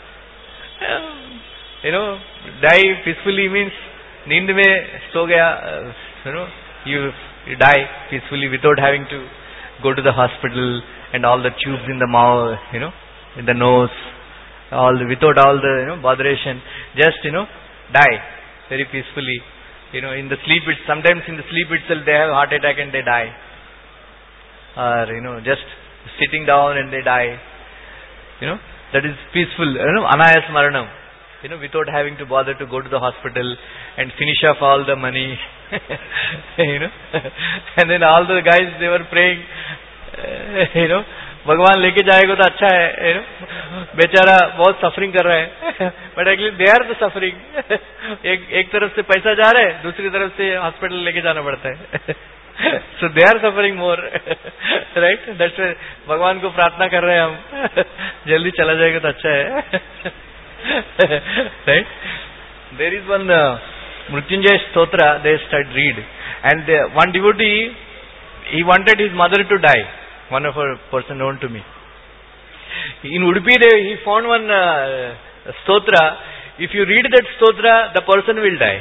You know, die peacefully means Neend mein so gaya, you know, you, you die peacefully without having to go to the hospital and all the tubes in the mouth, you know, in the nose, all the, without all the, you know, botheration. Just, you know, die very peacefully. You know, in the sleep, it, sometimes in the sleep itself they have heart attack and they die. Or, you know, just sitting down and they die. You know, that is peaceful, you know, Anayas Maranam. You know, without having to bother to go to the hospital and finish off all the money. You know, and then all the guys, they were praying, uh, you know, भगवान लेके जाएगा तो अच्छा है, you know, बेचारा बहुत suffering कर रहा है, but actually they are the suffering. एक एक तरफ से पैसा जा रहा है, दूसरी तरफ से हॉस्पिटल लेके जाना पड़ता है. So they are suffering more, right? That's why भगवान को प्रार्थना कर रहे हैं हम, जल्दी चला जाएगा तो अच्छा है. Right? There is one uh, Mrityunjay Stotra they started read, and uh, one devotee, he wanted his mother to die. One of our person known to me. In Udupi, they, he found one uh, stotra. If you read that stotra, the person will die.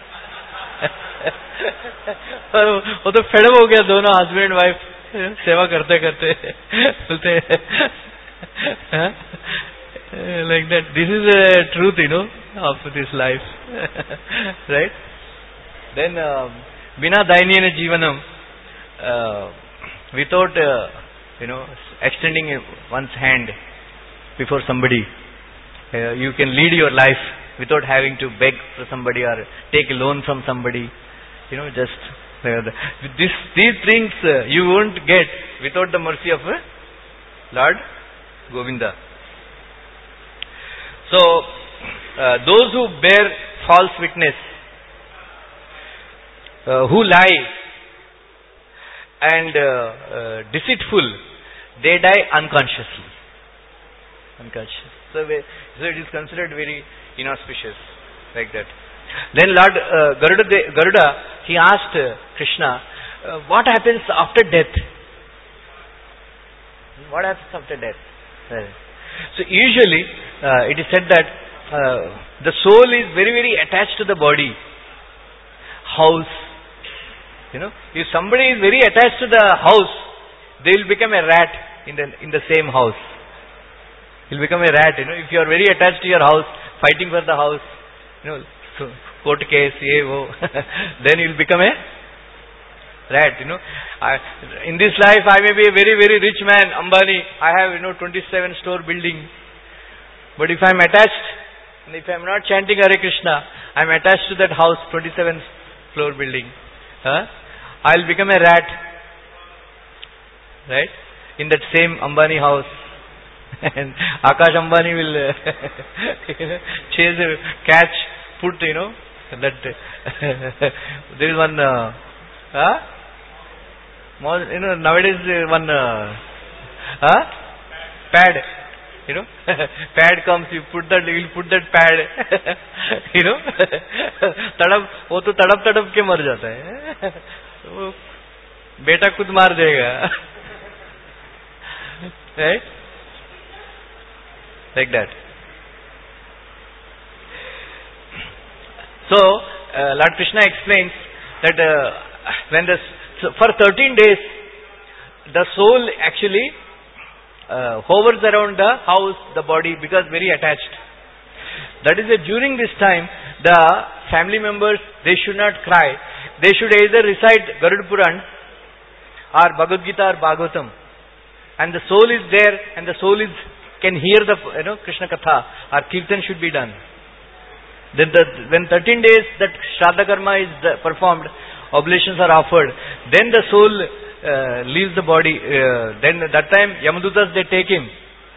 वो तो fade हो गया, दोनों husband wife सेवा करते करते बोलते like that. This is a truth, you know, of this life. Right? Then Bina Dainiyena Jivanam, uh, without uh, you know, extending one's hand before somebody, uh, you can lead your life without having to beg for somebody or take a loan from somebody. You know, just uh, this, these things uh, you won't get without the mercy of uh, Lord Govinda. So, uh, those who bear false witness, uh, who lie and uh, uh, deceitful, they die unconsciously. Unconscious. So, so it is considered very inauspicious, like that. Then Lord uh, Garuda, Garuda, he asked uh, Krishna, uh, what happens after death? What happens after death? Uh, so usually uh, it is said that uh, the soul is very very attached to the body. House. You know, if somebody is very attached to the house, they will become a rat in the in the same house. He'll become a rat. You know, if you are very attached to your house, fighting for the house, you know, so court case, ye wo, then you'll become a rat, you know. I, in this life I may be a very, very rich man, Ambani. I have, you know, twenty-seven store building. But if I am attached, and if I am not chanting Hare Krishna, I am attached to that house, twenty-seven floor building. Huh? I will become a rat. Right? In that same Ambani house. And Akash Ambani will uh, chase, catch, put, you know, that there is one, uh, huh? More, you know, nowadays uh, one, uh, huh? Pad, you know, pad comes, you put that, you will put that pad, you know, तड़प, वो तो तड़प तड़प के मर जाता है, वो बेटा खुद मार देगा, right? Like that. So, uh, Lord Krishna explains that uh, when the so for thirteen days, the soul actually uh, hovers around the house, the body, because very attached. That is that during this time, the family members, they should not cry. They should either recite Garuda Puran or Bhagavad Gita or Bhagavatam. And the soul is there, and the soul is can hear the, you know, Krishna Katha or Kirtan should be done. Then the, when thirteen days that Shraddha Karma is performed, oblations are offered, then the soul uh, leaves the body. Uh, then at that time, Yamadutas, they take him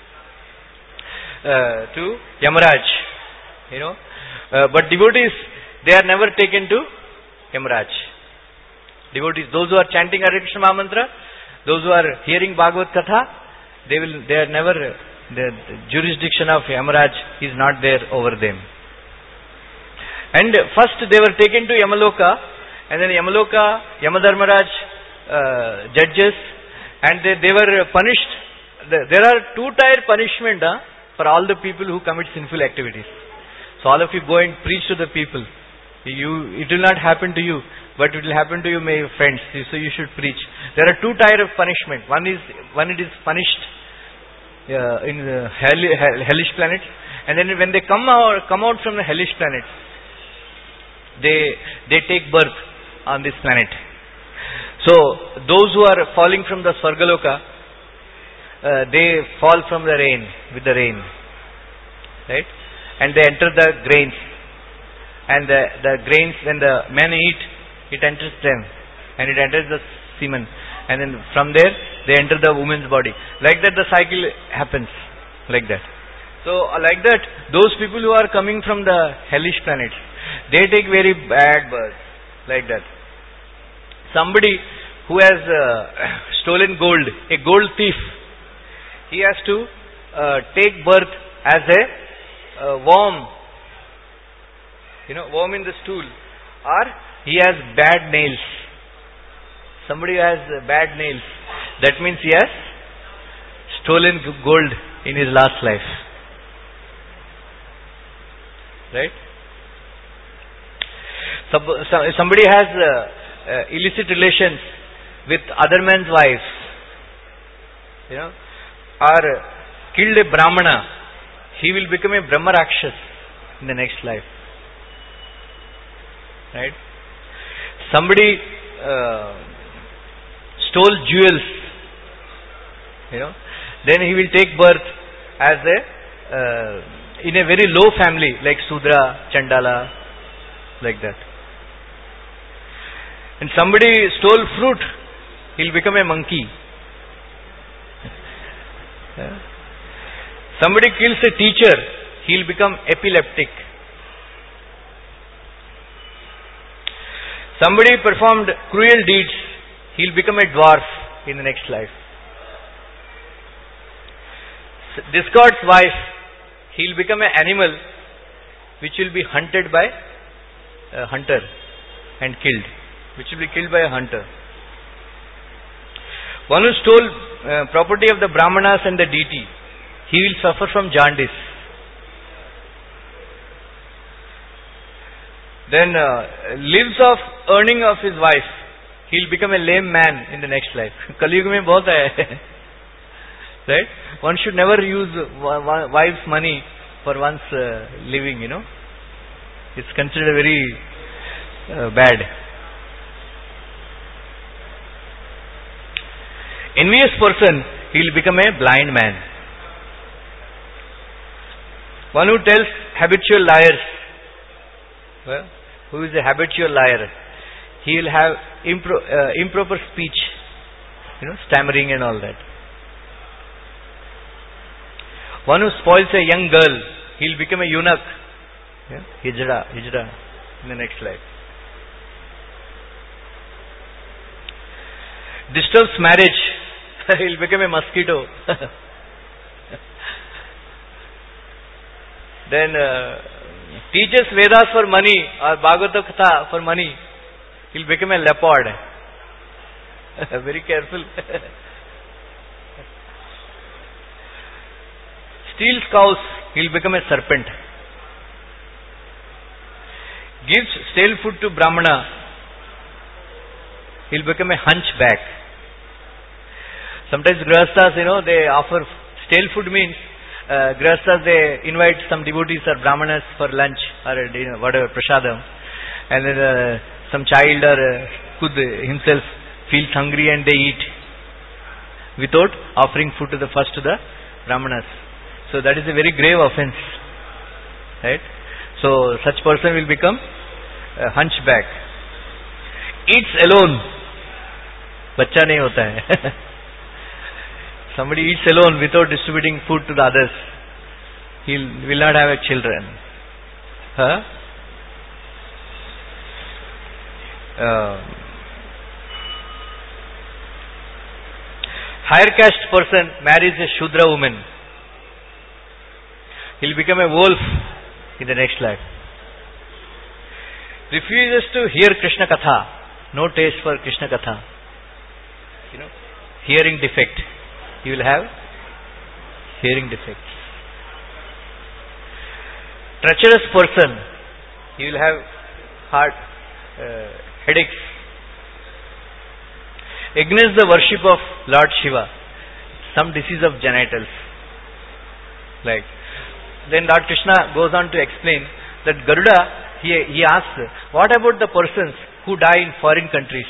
uh, to Yamaraj. You know, uh, but devotees, they are never taken to Yamaraj. Devotees, those who are chanting Hare Krishna Mahamantra, those who are hearing Bhagavad Katha, they will, they are never, the jurisdiction of Yamaraj is not there over them. And first they were taken to Yamaloka, and then Yamaloka, Yamadharmaraj uh, judges, and they, they were punished. There are two-tier punishment uh, for all the people who commit sinful activities. So all of you go and preach to the people. You, it will not happen to you, but it will happen to you, my friends. So you should preach. There are two tier of punishment. One is one it is punished uh, in the hell, hell, hellish planet, and then when they come out come out from the hellish planet, they they take birth on this planet. So those who are falling from the Swargaloka, uh, they fall from the rain with the rain, right? And they enter the grains, and the, the grains when the men eat, it enters them, and it enters the semen, and then from there they enter the woman's body. Like that the cycle happens, like that. So like that, those people who are coming from the hellish planets, they take very bad birth, like that. Somebody who has uh, stolen gold, a gold thief, he has to uh, take birth as a uh, worm, you know, worm in the stool, or he has bad nails. Somebody who has uh, bad nails, that means he has stolen gold in his last life, right? Somebody has uh, uh, illicit relations with other man's wives, you know, or uh, killed a Brahmana, he will become a Brahma Rakshas in the next life, right? Somebody uh, stole jewels, you know, then he will take birth as a uh, in a very low family like Sudra, Chandala, like that. And somebody stole fruit, he'll become a monkey. Yeah. Somebody kills a teacher, he'll become epileptic. Somebody performed cruel deeds, he'll become a dwarf in the next life. Discord's wife, he'll become an animal which will be hunted by a hunter and killed, which will be killed by a hunter. One who stole uh, property of the Brahmanas and the deity, he will suffer from jaundice. Then uh, lives of earning of his wife, he'll become a lame man in the next life. Kali Yuga mein bahut hai. Right? One should never use wife's money for one's uh, living, you know. It's considered very uh, bad. envious person, he will become a blind man. One who tells habitual liars, well, who is a habitual liar, he will have impro- uh, improper speech, you know, stammering and all that. One who spoils a young girl, he will become a eunuch. Yeah? Hijra, hijra, in the next slide. Disturbs marriage, he will become a mosquito. Then uh, teaches Vedas for money or Bhagavata Katha for money, he will become a leopard. Very careful. Steals cows, he will become a serpent. Gives stale food to Brahmana, he will become a hunchback. Sometimes Grihasthas, you know, they offer stale food means uh, Grihasthas, they invite some devotees or Brahmanas for lunch or you know, whatever, prasadam, and then uh, some child or uh, could himself feels hungry and they eat without offering food to the first to the Brahmanas. So that is a very grave offense, right? So such person will become a hunchback. Eats alone, bachcha nahi hota hai. Somebody eats alone without distributing food to the others, he will not have a children. Huh? Uh, higher caste person marries a Shudra woman, he will become a wolf in the next life. Refuses to hear Krishna Katha, no taste for Krishna Katha. You know, hearing defect, he will have hearing defects. Treacherous person, he will have heart uh, headaches. Against the worship of Lord Shiva, some disease of genitals. Like, then Lord Krishna goes on to explain that Garuda, he, he asks, what about the persons who die in foreign countries?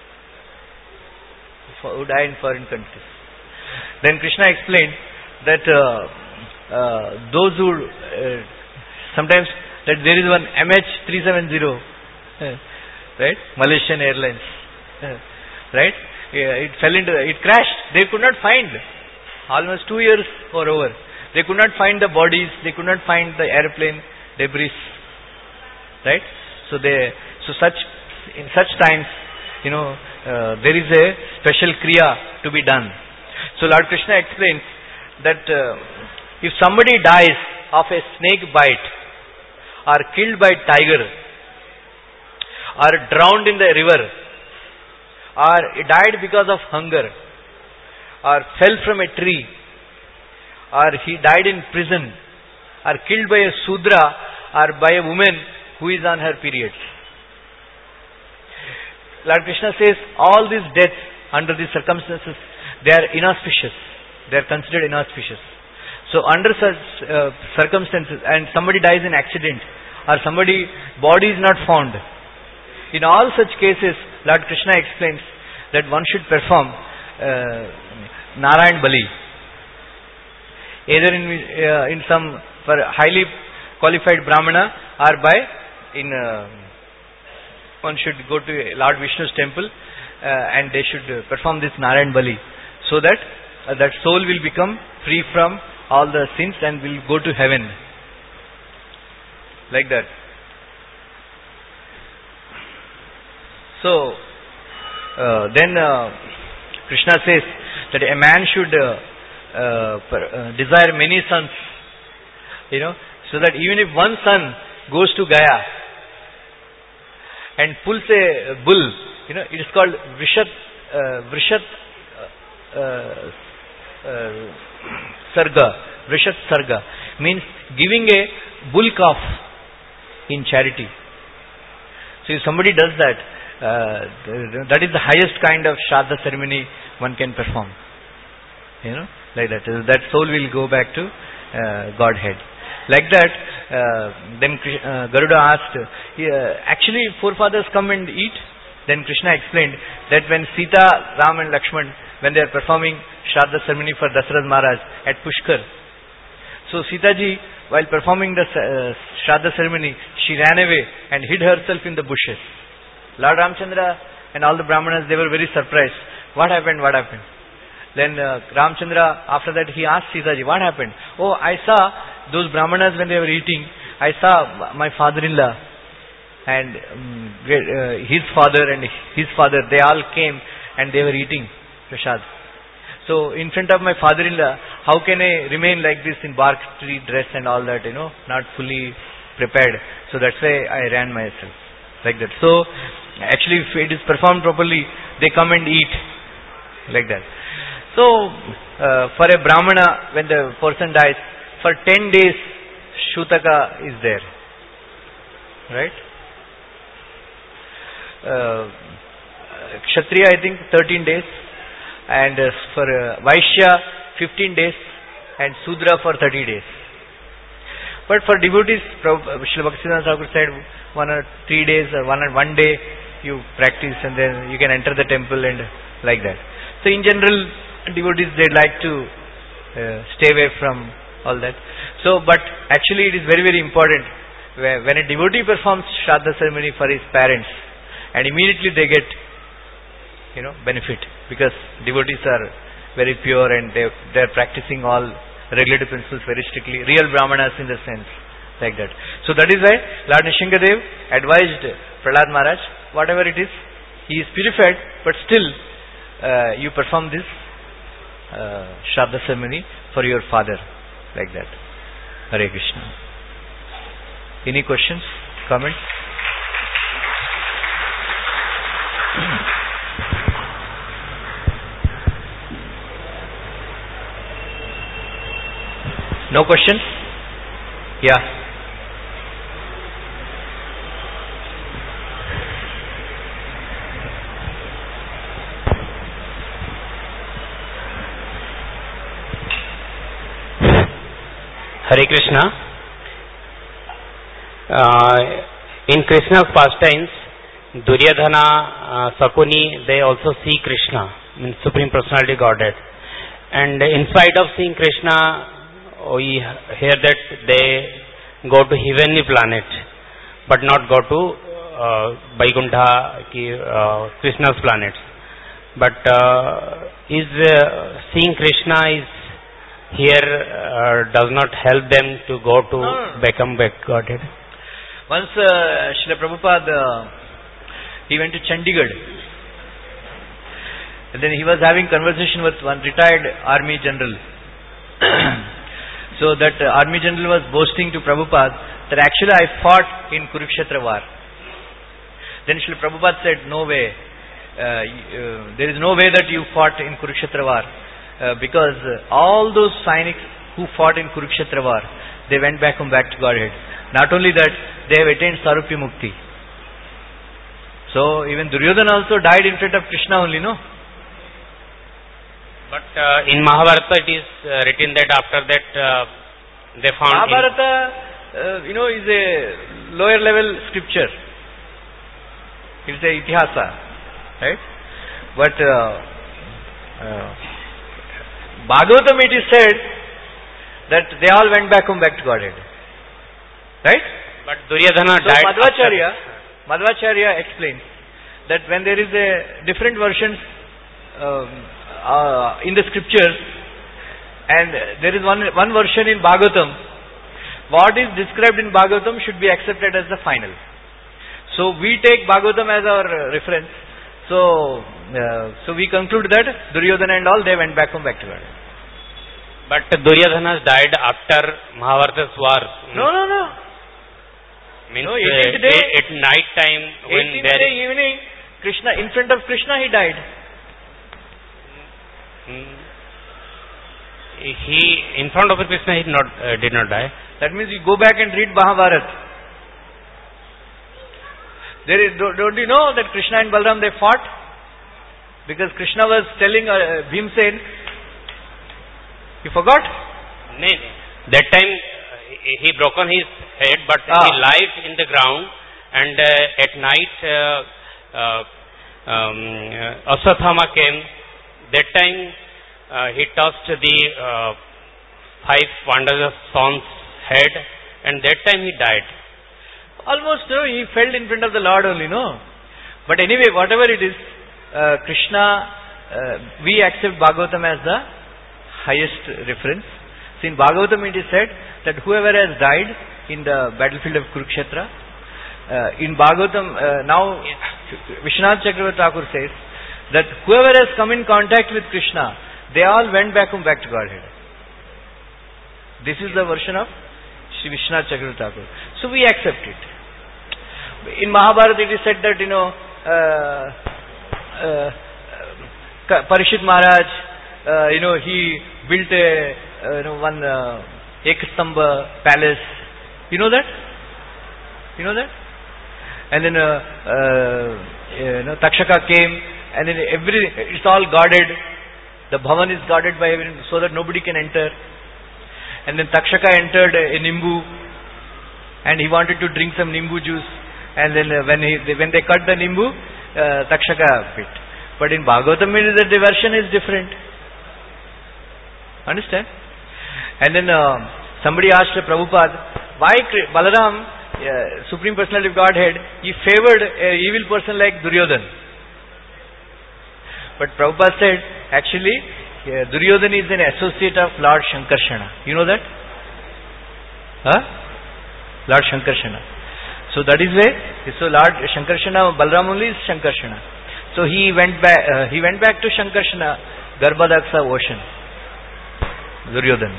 Who die in foreign countries. Then Krishna explained that uh, uh, those who, uh, sometimes that there is one M H three seventy, uh, right, Malaysian Airlines, uh, right, yeah, it fell into, it crashed, they could not find, almost two years or over, they could not find the bodies, they could not find the airplane debris, right, so they, so such, in such times, you know, uh, there is a special kriya to be done. So Lord Krishna explains that uh, if somebody dies of a snake bite, or killed by tiger, or drowned in the river, or died because of hunger, or fell from a tree, or he died in prison, or killed by a Sudra, or by a woman who is on her periods. Lord Krishna says all these deaths under these circumstances, they are inauspicious. They are considered inauspicious. So under such uh, circumstances, and somebody dies in accident, or somebody body is not found, in all such cases, Lord Krishna explains that one should perform uh, Narayan Bali, either in uh, in some for highly qualified Brahmana, or by in uh, one should go to Lord Vishnu's temple uh, and they should uh, perform this Narayan Bali, so that uh, that soul will become free from all the sins and will go to heaven. Like that. So uh, then uh, Krishna says that a man should uh, uh, per, uh, desire many sons, you know, so that even if one son goes to Gaya and pulls a bull, you know, it is called Vrishat, uh, Vrishat uh, uh, Sarga. Vrishat Sarga means giving a bull calf in charity. So if somebody does that, uh, that is the highest kind of Shraddha ceremony one can perform. You know, like that. That soul will go back to uh, Godhead. Like that, uh, then uh, Garuda asked, uh, actually forefathers come and eat? Then Krishna explained that when Sita, Ram and Lakshman, when they are performing Shraddha ceremony for Dasarath Maharaj at Pushkar. So Sita ji, while performing the uh, Shraddha ceremony, she ran away and hid herself in the bushes. Lord Ramchandra and all the Brahmanas, they were very surprised. What happened? What happened? Then uh, Ramchandra, after that he asked Sita ji, what happened? Oh, I saw those Brahmanas when they were eating. I saw my father-in-law and um, uh, his father and his father, they all came and they were eating prasad. So in front of my father-in-law, how can I remain like this in bark tree dress and all that, you know, not fully prepared. So that's why I ran myself like that. So actually if it is performed properly, they come and eat like that. So uh, for a Brahmana, when the person dies, for ten days Shutaka is there. Right? Uh, Kshatriya, I think thirteen days, and uh, for uh, Vaishya fifteen days, and Sudra for thirty days. But for devotees, Srila Bhaktisiddhanta Thakur said one or three days or one or one day you practice and then you can enter the temple and like that. So in general, devotees, they like to uh, stay away from all that. So, but actually it is very very important when a devotee performs Shraddha ceremony for his parents, and immediately they get, you know, benefit, because devotees are very pure and they they are practicing all regulative principles very strictly, real Brahmanas in the sense like that. So that is why Lord Nrsingadev advised Prahlad Maharaj, whatever it is, he is purified, but still uh, you perform this uh, Shraddha ceremony for your father, like that. Hare Krishna. Any questions, comments? No questions? Yeah. Hare Krishna. Uh, in Krishna's pastimes, Duryodhana, uh, Sakuni, they also see Krishna, means Supreme Personality Godhead. And in spite of seeing Krishna, we hear that they go to heavenly planet, but not go to uh, Vaikuntha, uh, Krishna's planets. But uh, is uh, seeing Krishna is here uh, does not help them to go to no. become back Godhead. Once uh, Srila Prabhupada, uh, he went to Chandigarh, and then he was having conversation with one retired army general. So that uh, army general was boasting to Prabhupada that actually I fought in Kurukshetra war. Then Srila Prabhupada said, no way, uh, uh, there is no way that you fought in Kurukshetra war. Uh, because uh, all those Sainiks who fought in Kurukshetra war, they went back home back to Godhead. Not only that, they have attained Sarupya Mukti. So even Duryodhana also died in front of Krishna only, no? But uh, in Mahabharata it is uh, written that after that uh, they found Mahabharata, uh, you know, is a lower level scripture. It's a itihasa, right? But uh, uh, Bhagavatam, it is said that they all went back home back to Godhead. Right? But Duryodhana so died Madhvacharya, Madhvacharya explains that when there is a different versions um, uh, in the scriptures, and there is one, one version in Bhagavatam, what is described in Bhagavatam should be accepted as the final. So we take Bhagavatam as our reference. So, uh, so we conclude that Duryodhana and all, they went back home back to God. But Duryodhana died after Mahabharata's war. No, no, no. Means no, uh, day, at night time when there day evening, Krishna, in front of Krishna he died. He, in front of Krishna he not, uh, did not die. That means you go back and read Mahabharata. There is, don't, don't you know that Krishna and Balram, they fought? Because Krishna was telling uh, Bhimsen, you forgot? No, no. That time uh, he broken his head, but ah. he lied in the ground, and uh, at night uh, uh, um, uh, Aswathama came, that time uh, he touched the uh, five Pandava sons' head, and that time he died. Almost, no, he fell in front of the Lord only, no. But anyway, whatever it is, uh, Krishna, uh, we accept Bhagavatam as the highest reference. So in Bhagavatam it is said that whoever has died in the battlefield of Kurukshetra, uh, in Bhagavatam, uh, now Vishwanath Chakravarti Thakur says that whoever has come in contact with Krishna, they all went back home back to Godhead. This is the version of Sri Vishwanath Chakravarti Thakur. So we accept it. In Mahabharata it is said that, you know, uh, uh, Parishit Maharaj, uh, you know, he built a, uh, you know, one uh, Ekastamba palace. You know that? You know that? And then, uh, uh, you know, Takshaka came, and then every, it's all guarded. The Bhavan is guarded by everyone so that nobody can enter. And then Takshaka entered a, a Nimbu, and he wanted to drink some Nimbu juice. And then uh, when he they, when they cut the Nimbu, uh, Takshaka bit. But in Bhagavatam, the version is different. Understand? And then uh, somebody asked Prabhupada, why Balaram, uh, Supreme Personality of Godhead, he favored an evil person like Duryodhana? But Prabhupada said, actually, uh, Duryodhana is an associate of Lord Shankarshana. You know that? Huh? Lord Shankarshana. So that is why, so Lord Shankarshana, Balaram only is Shankarshana. So he went back, uh, he went back to Shankarshana, Garbhadaksa ocean, Duryodhana.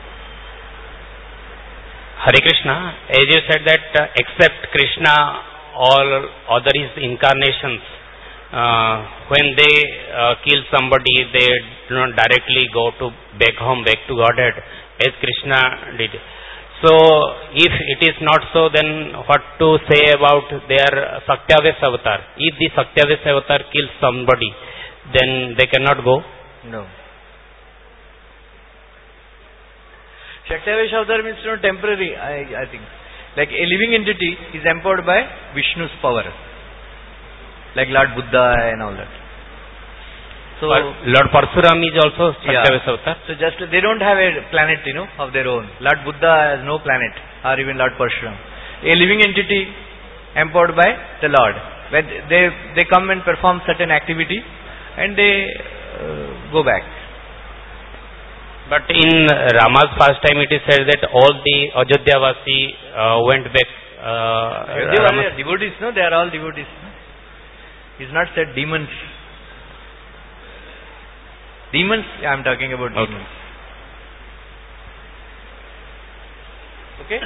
Hare Krishna, as you said that uh, except Krishna, all other his incarnations, uh, when they uh, kill somebody, they do not directly go to back home, back to Godhead, as Krishna did. So, if it is not so, then what to say about their Sakyaves avatar? If the Sakyaves avatar kills somebody, then they cannot go? No. Sakyaves avatar means no temporary, I, I think. Like a living entity is empowered by Vishnu's power. Like Lord Buddha and all that. So Lord Parsuram is also Sakyaves yeah. avatar. So just they don't have a planet, you know, of their own. Lord Buddha has no planet, or even Lord Parsuram. A living entity empowered by the Lord. When they they come and perform certain activity, and they uh, go back. But in Rama's pastime, it is said that all the Ajodhyavasi uh, went back. Uh, they are devotees, no? They are all devotees. No? It's not said demons. Demons, I am talking about okay. demons. Okay?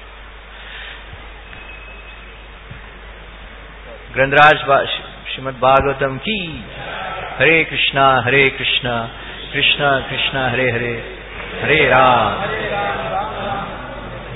Grandraj Srimad Bhagavatam ki Hare Krishna, Hare Krishna, Krishna Krishna, Hare Hare, Hare Ram.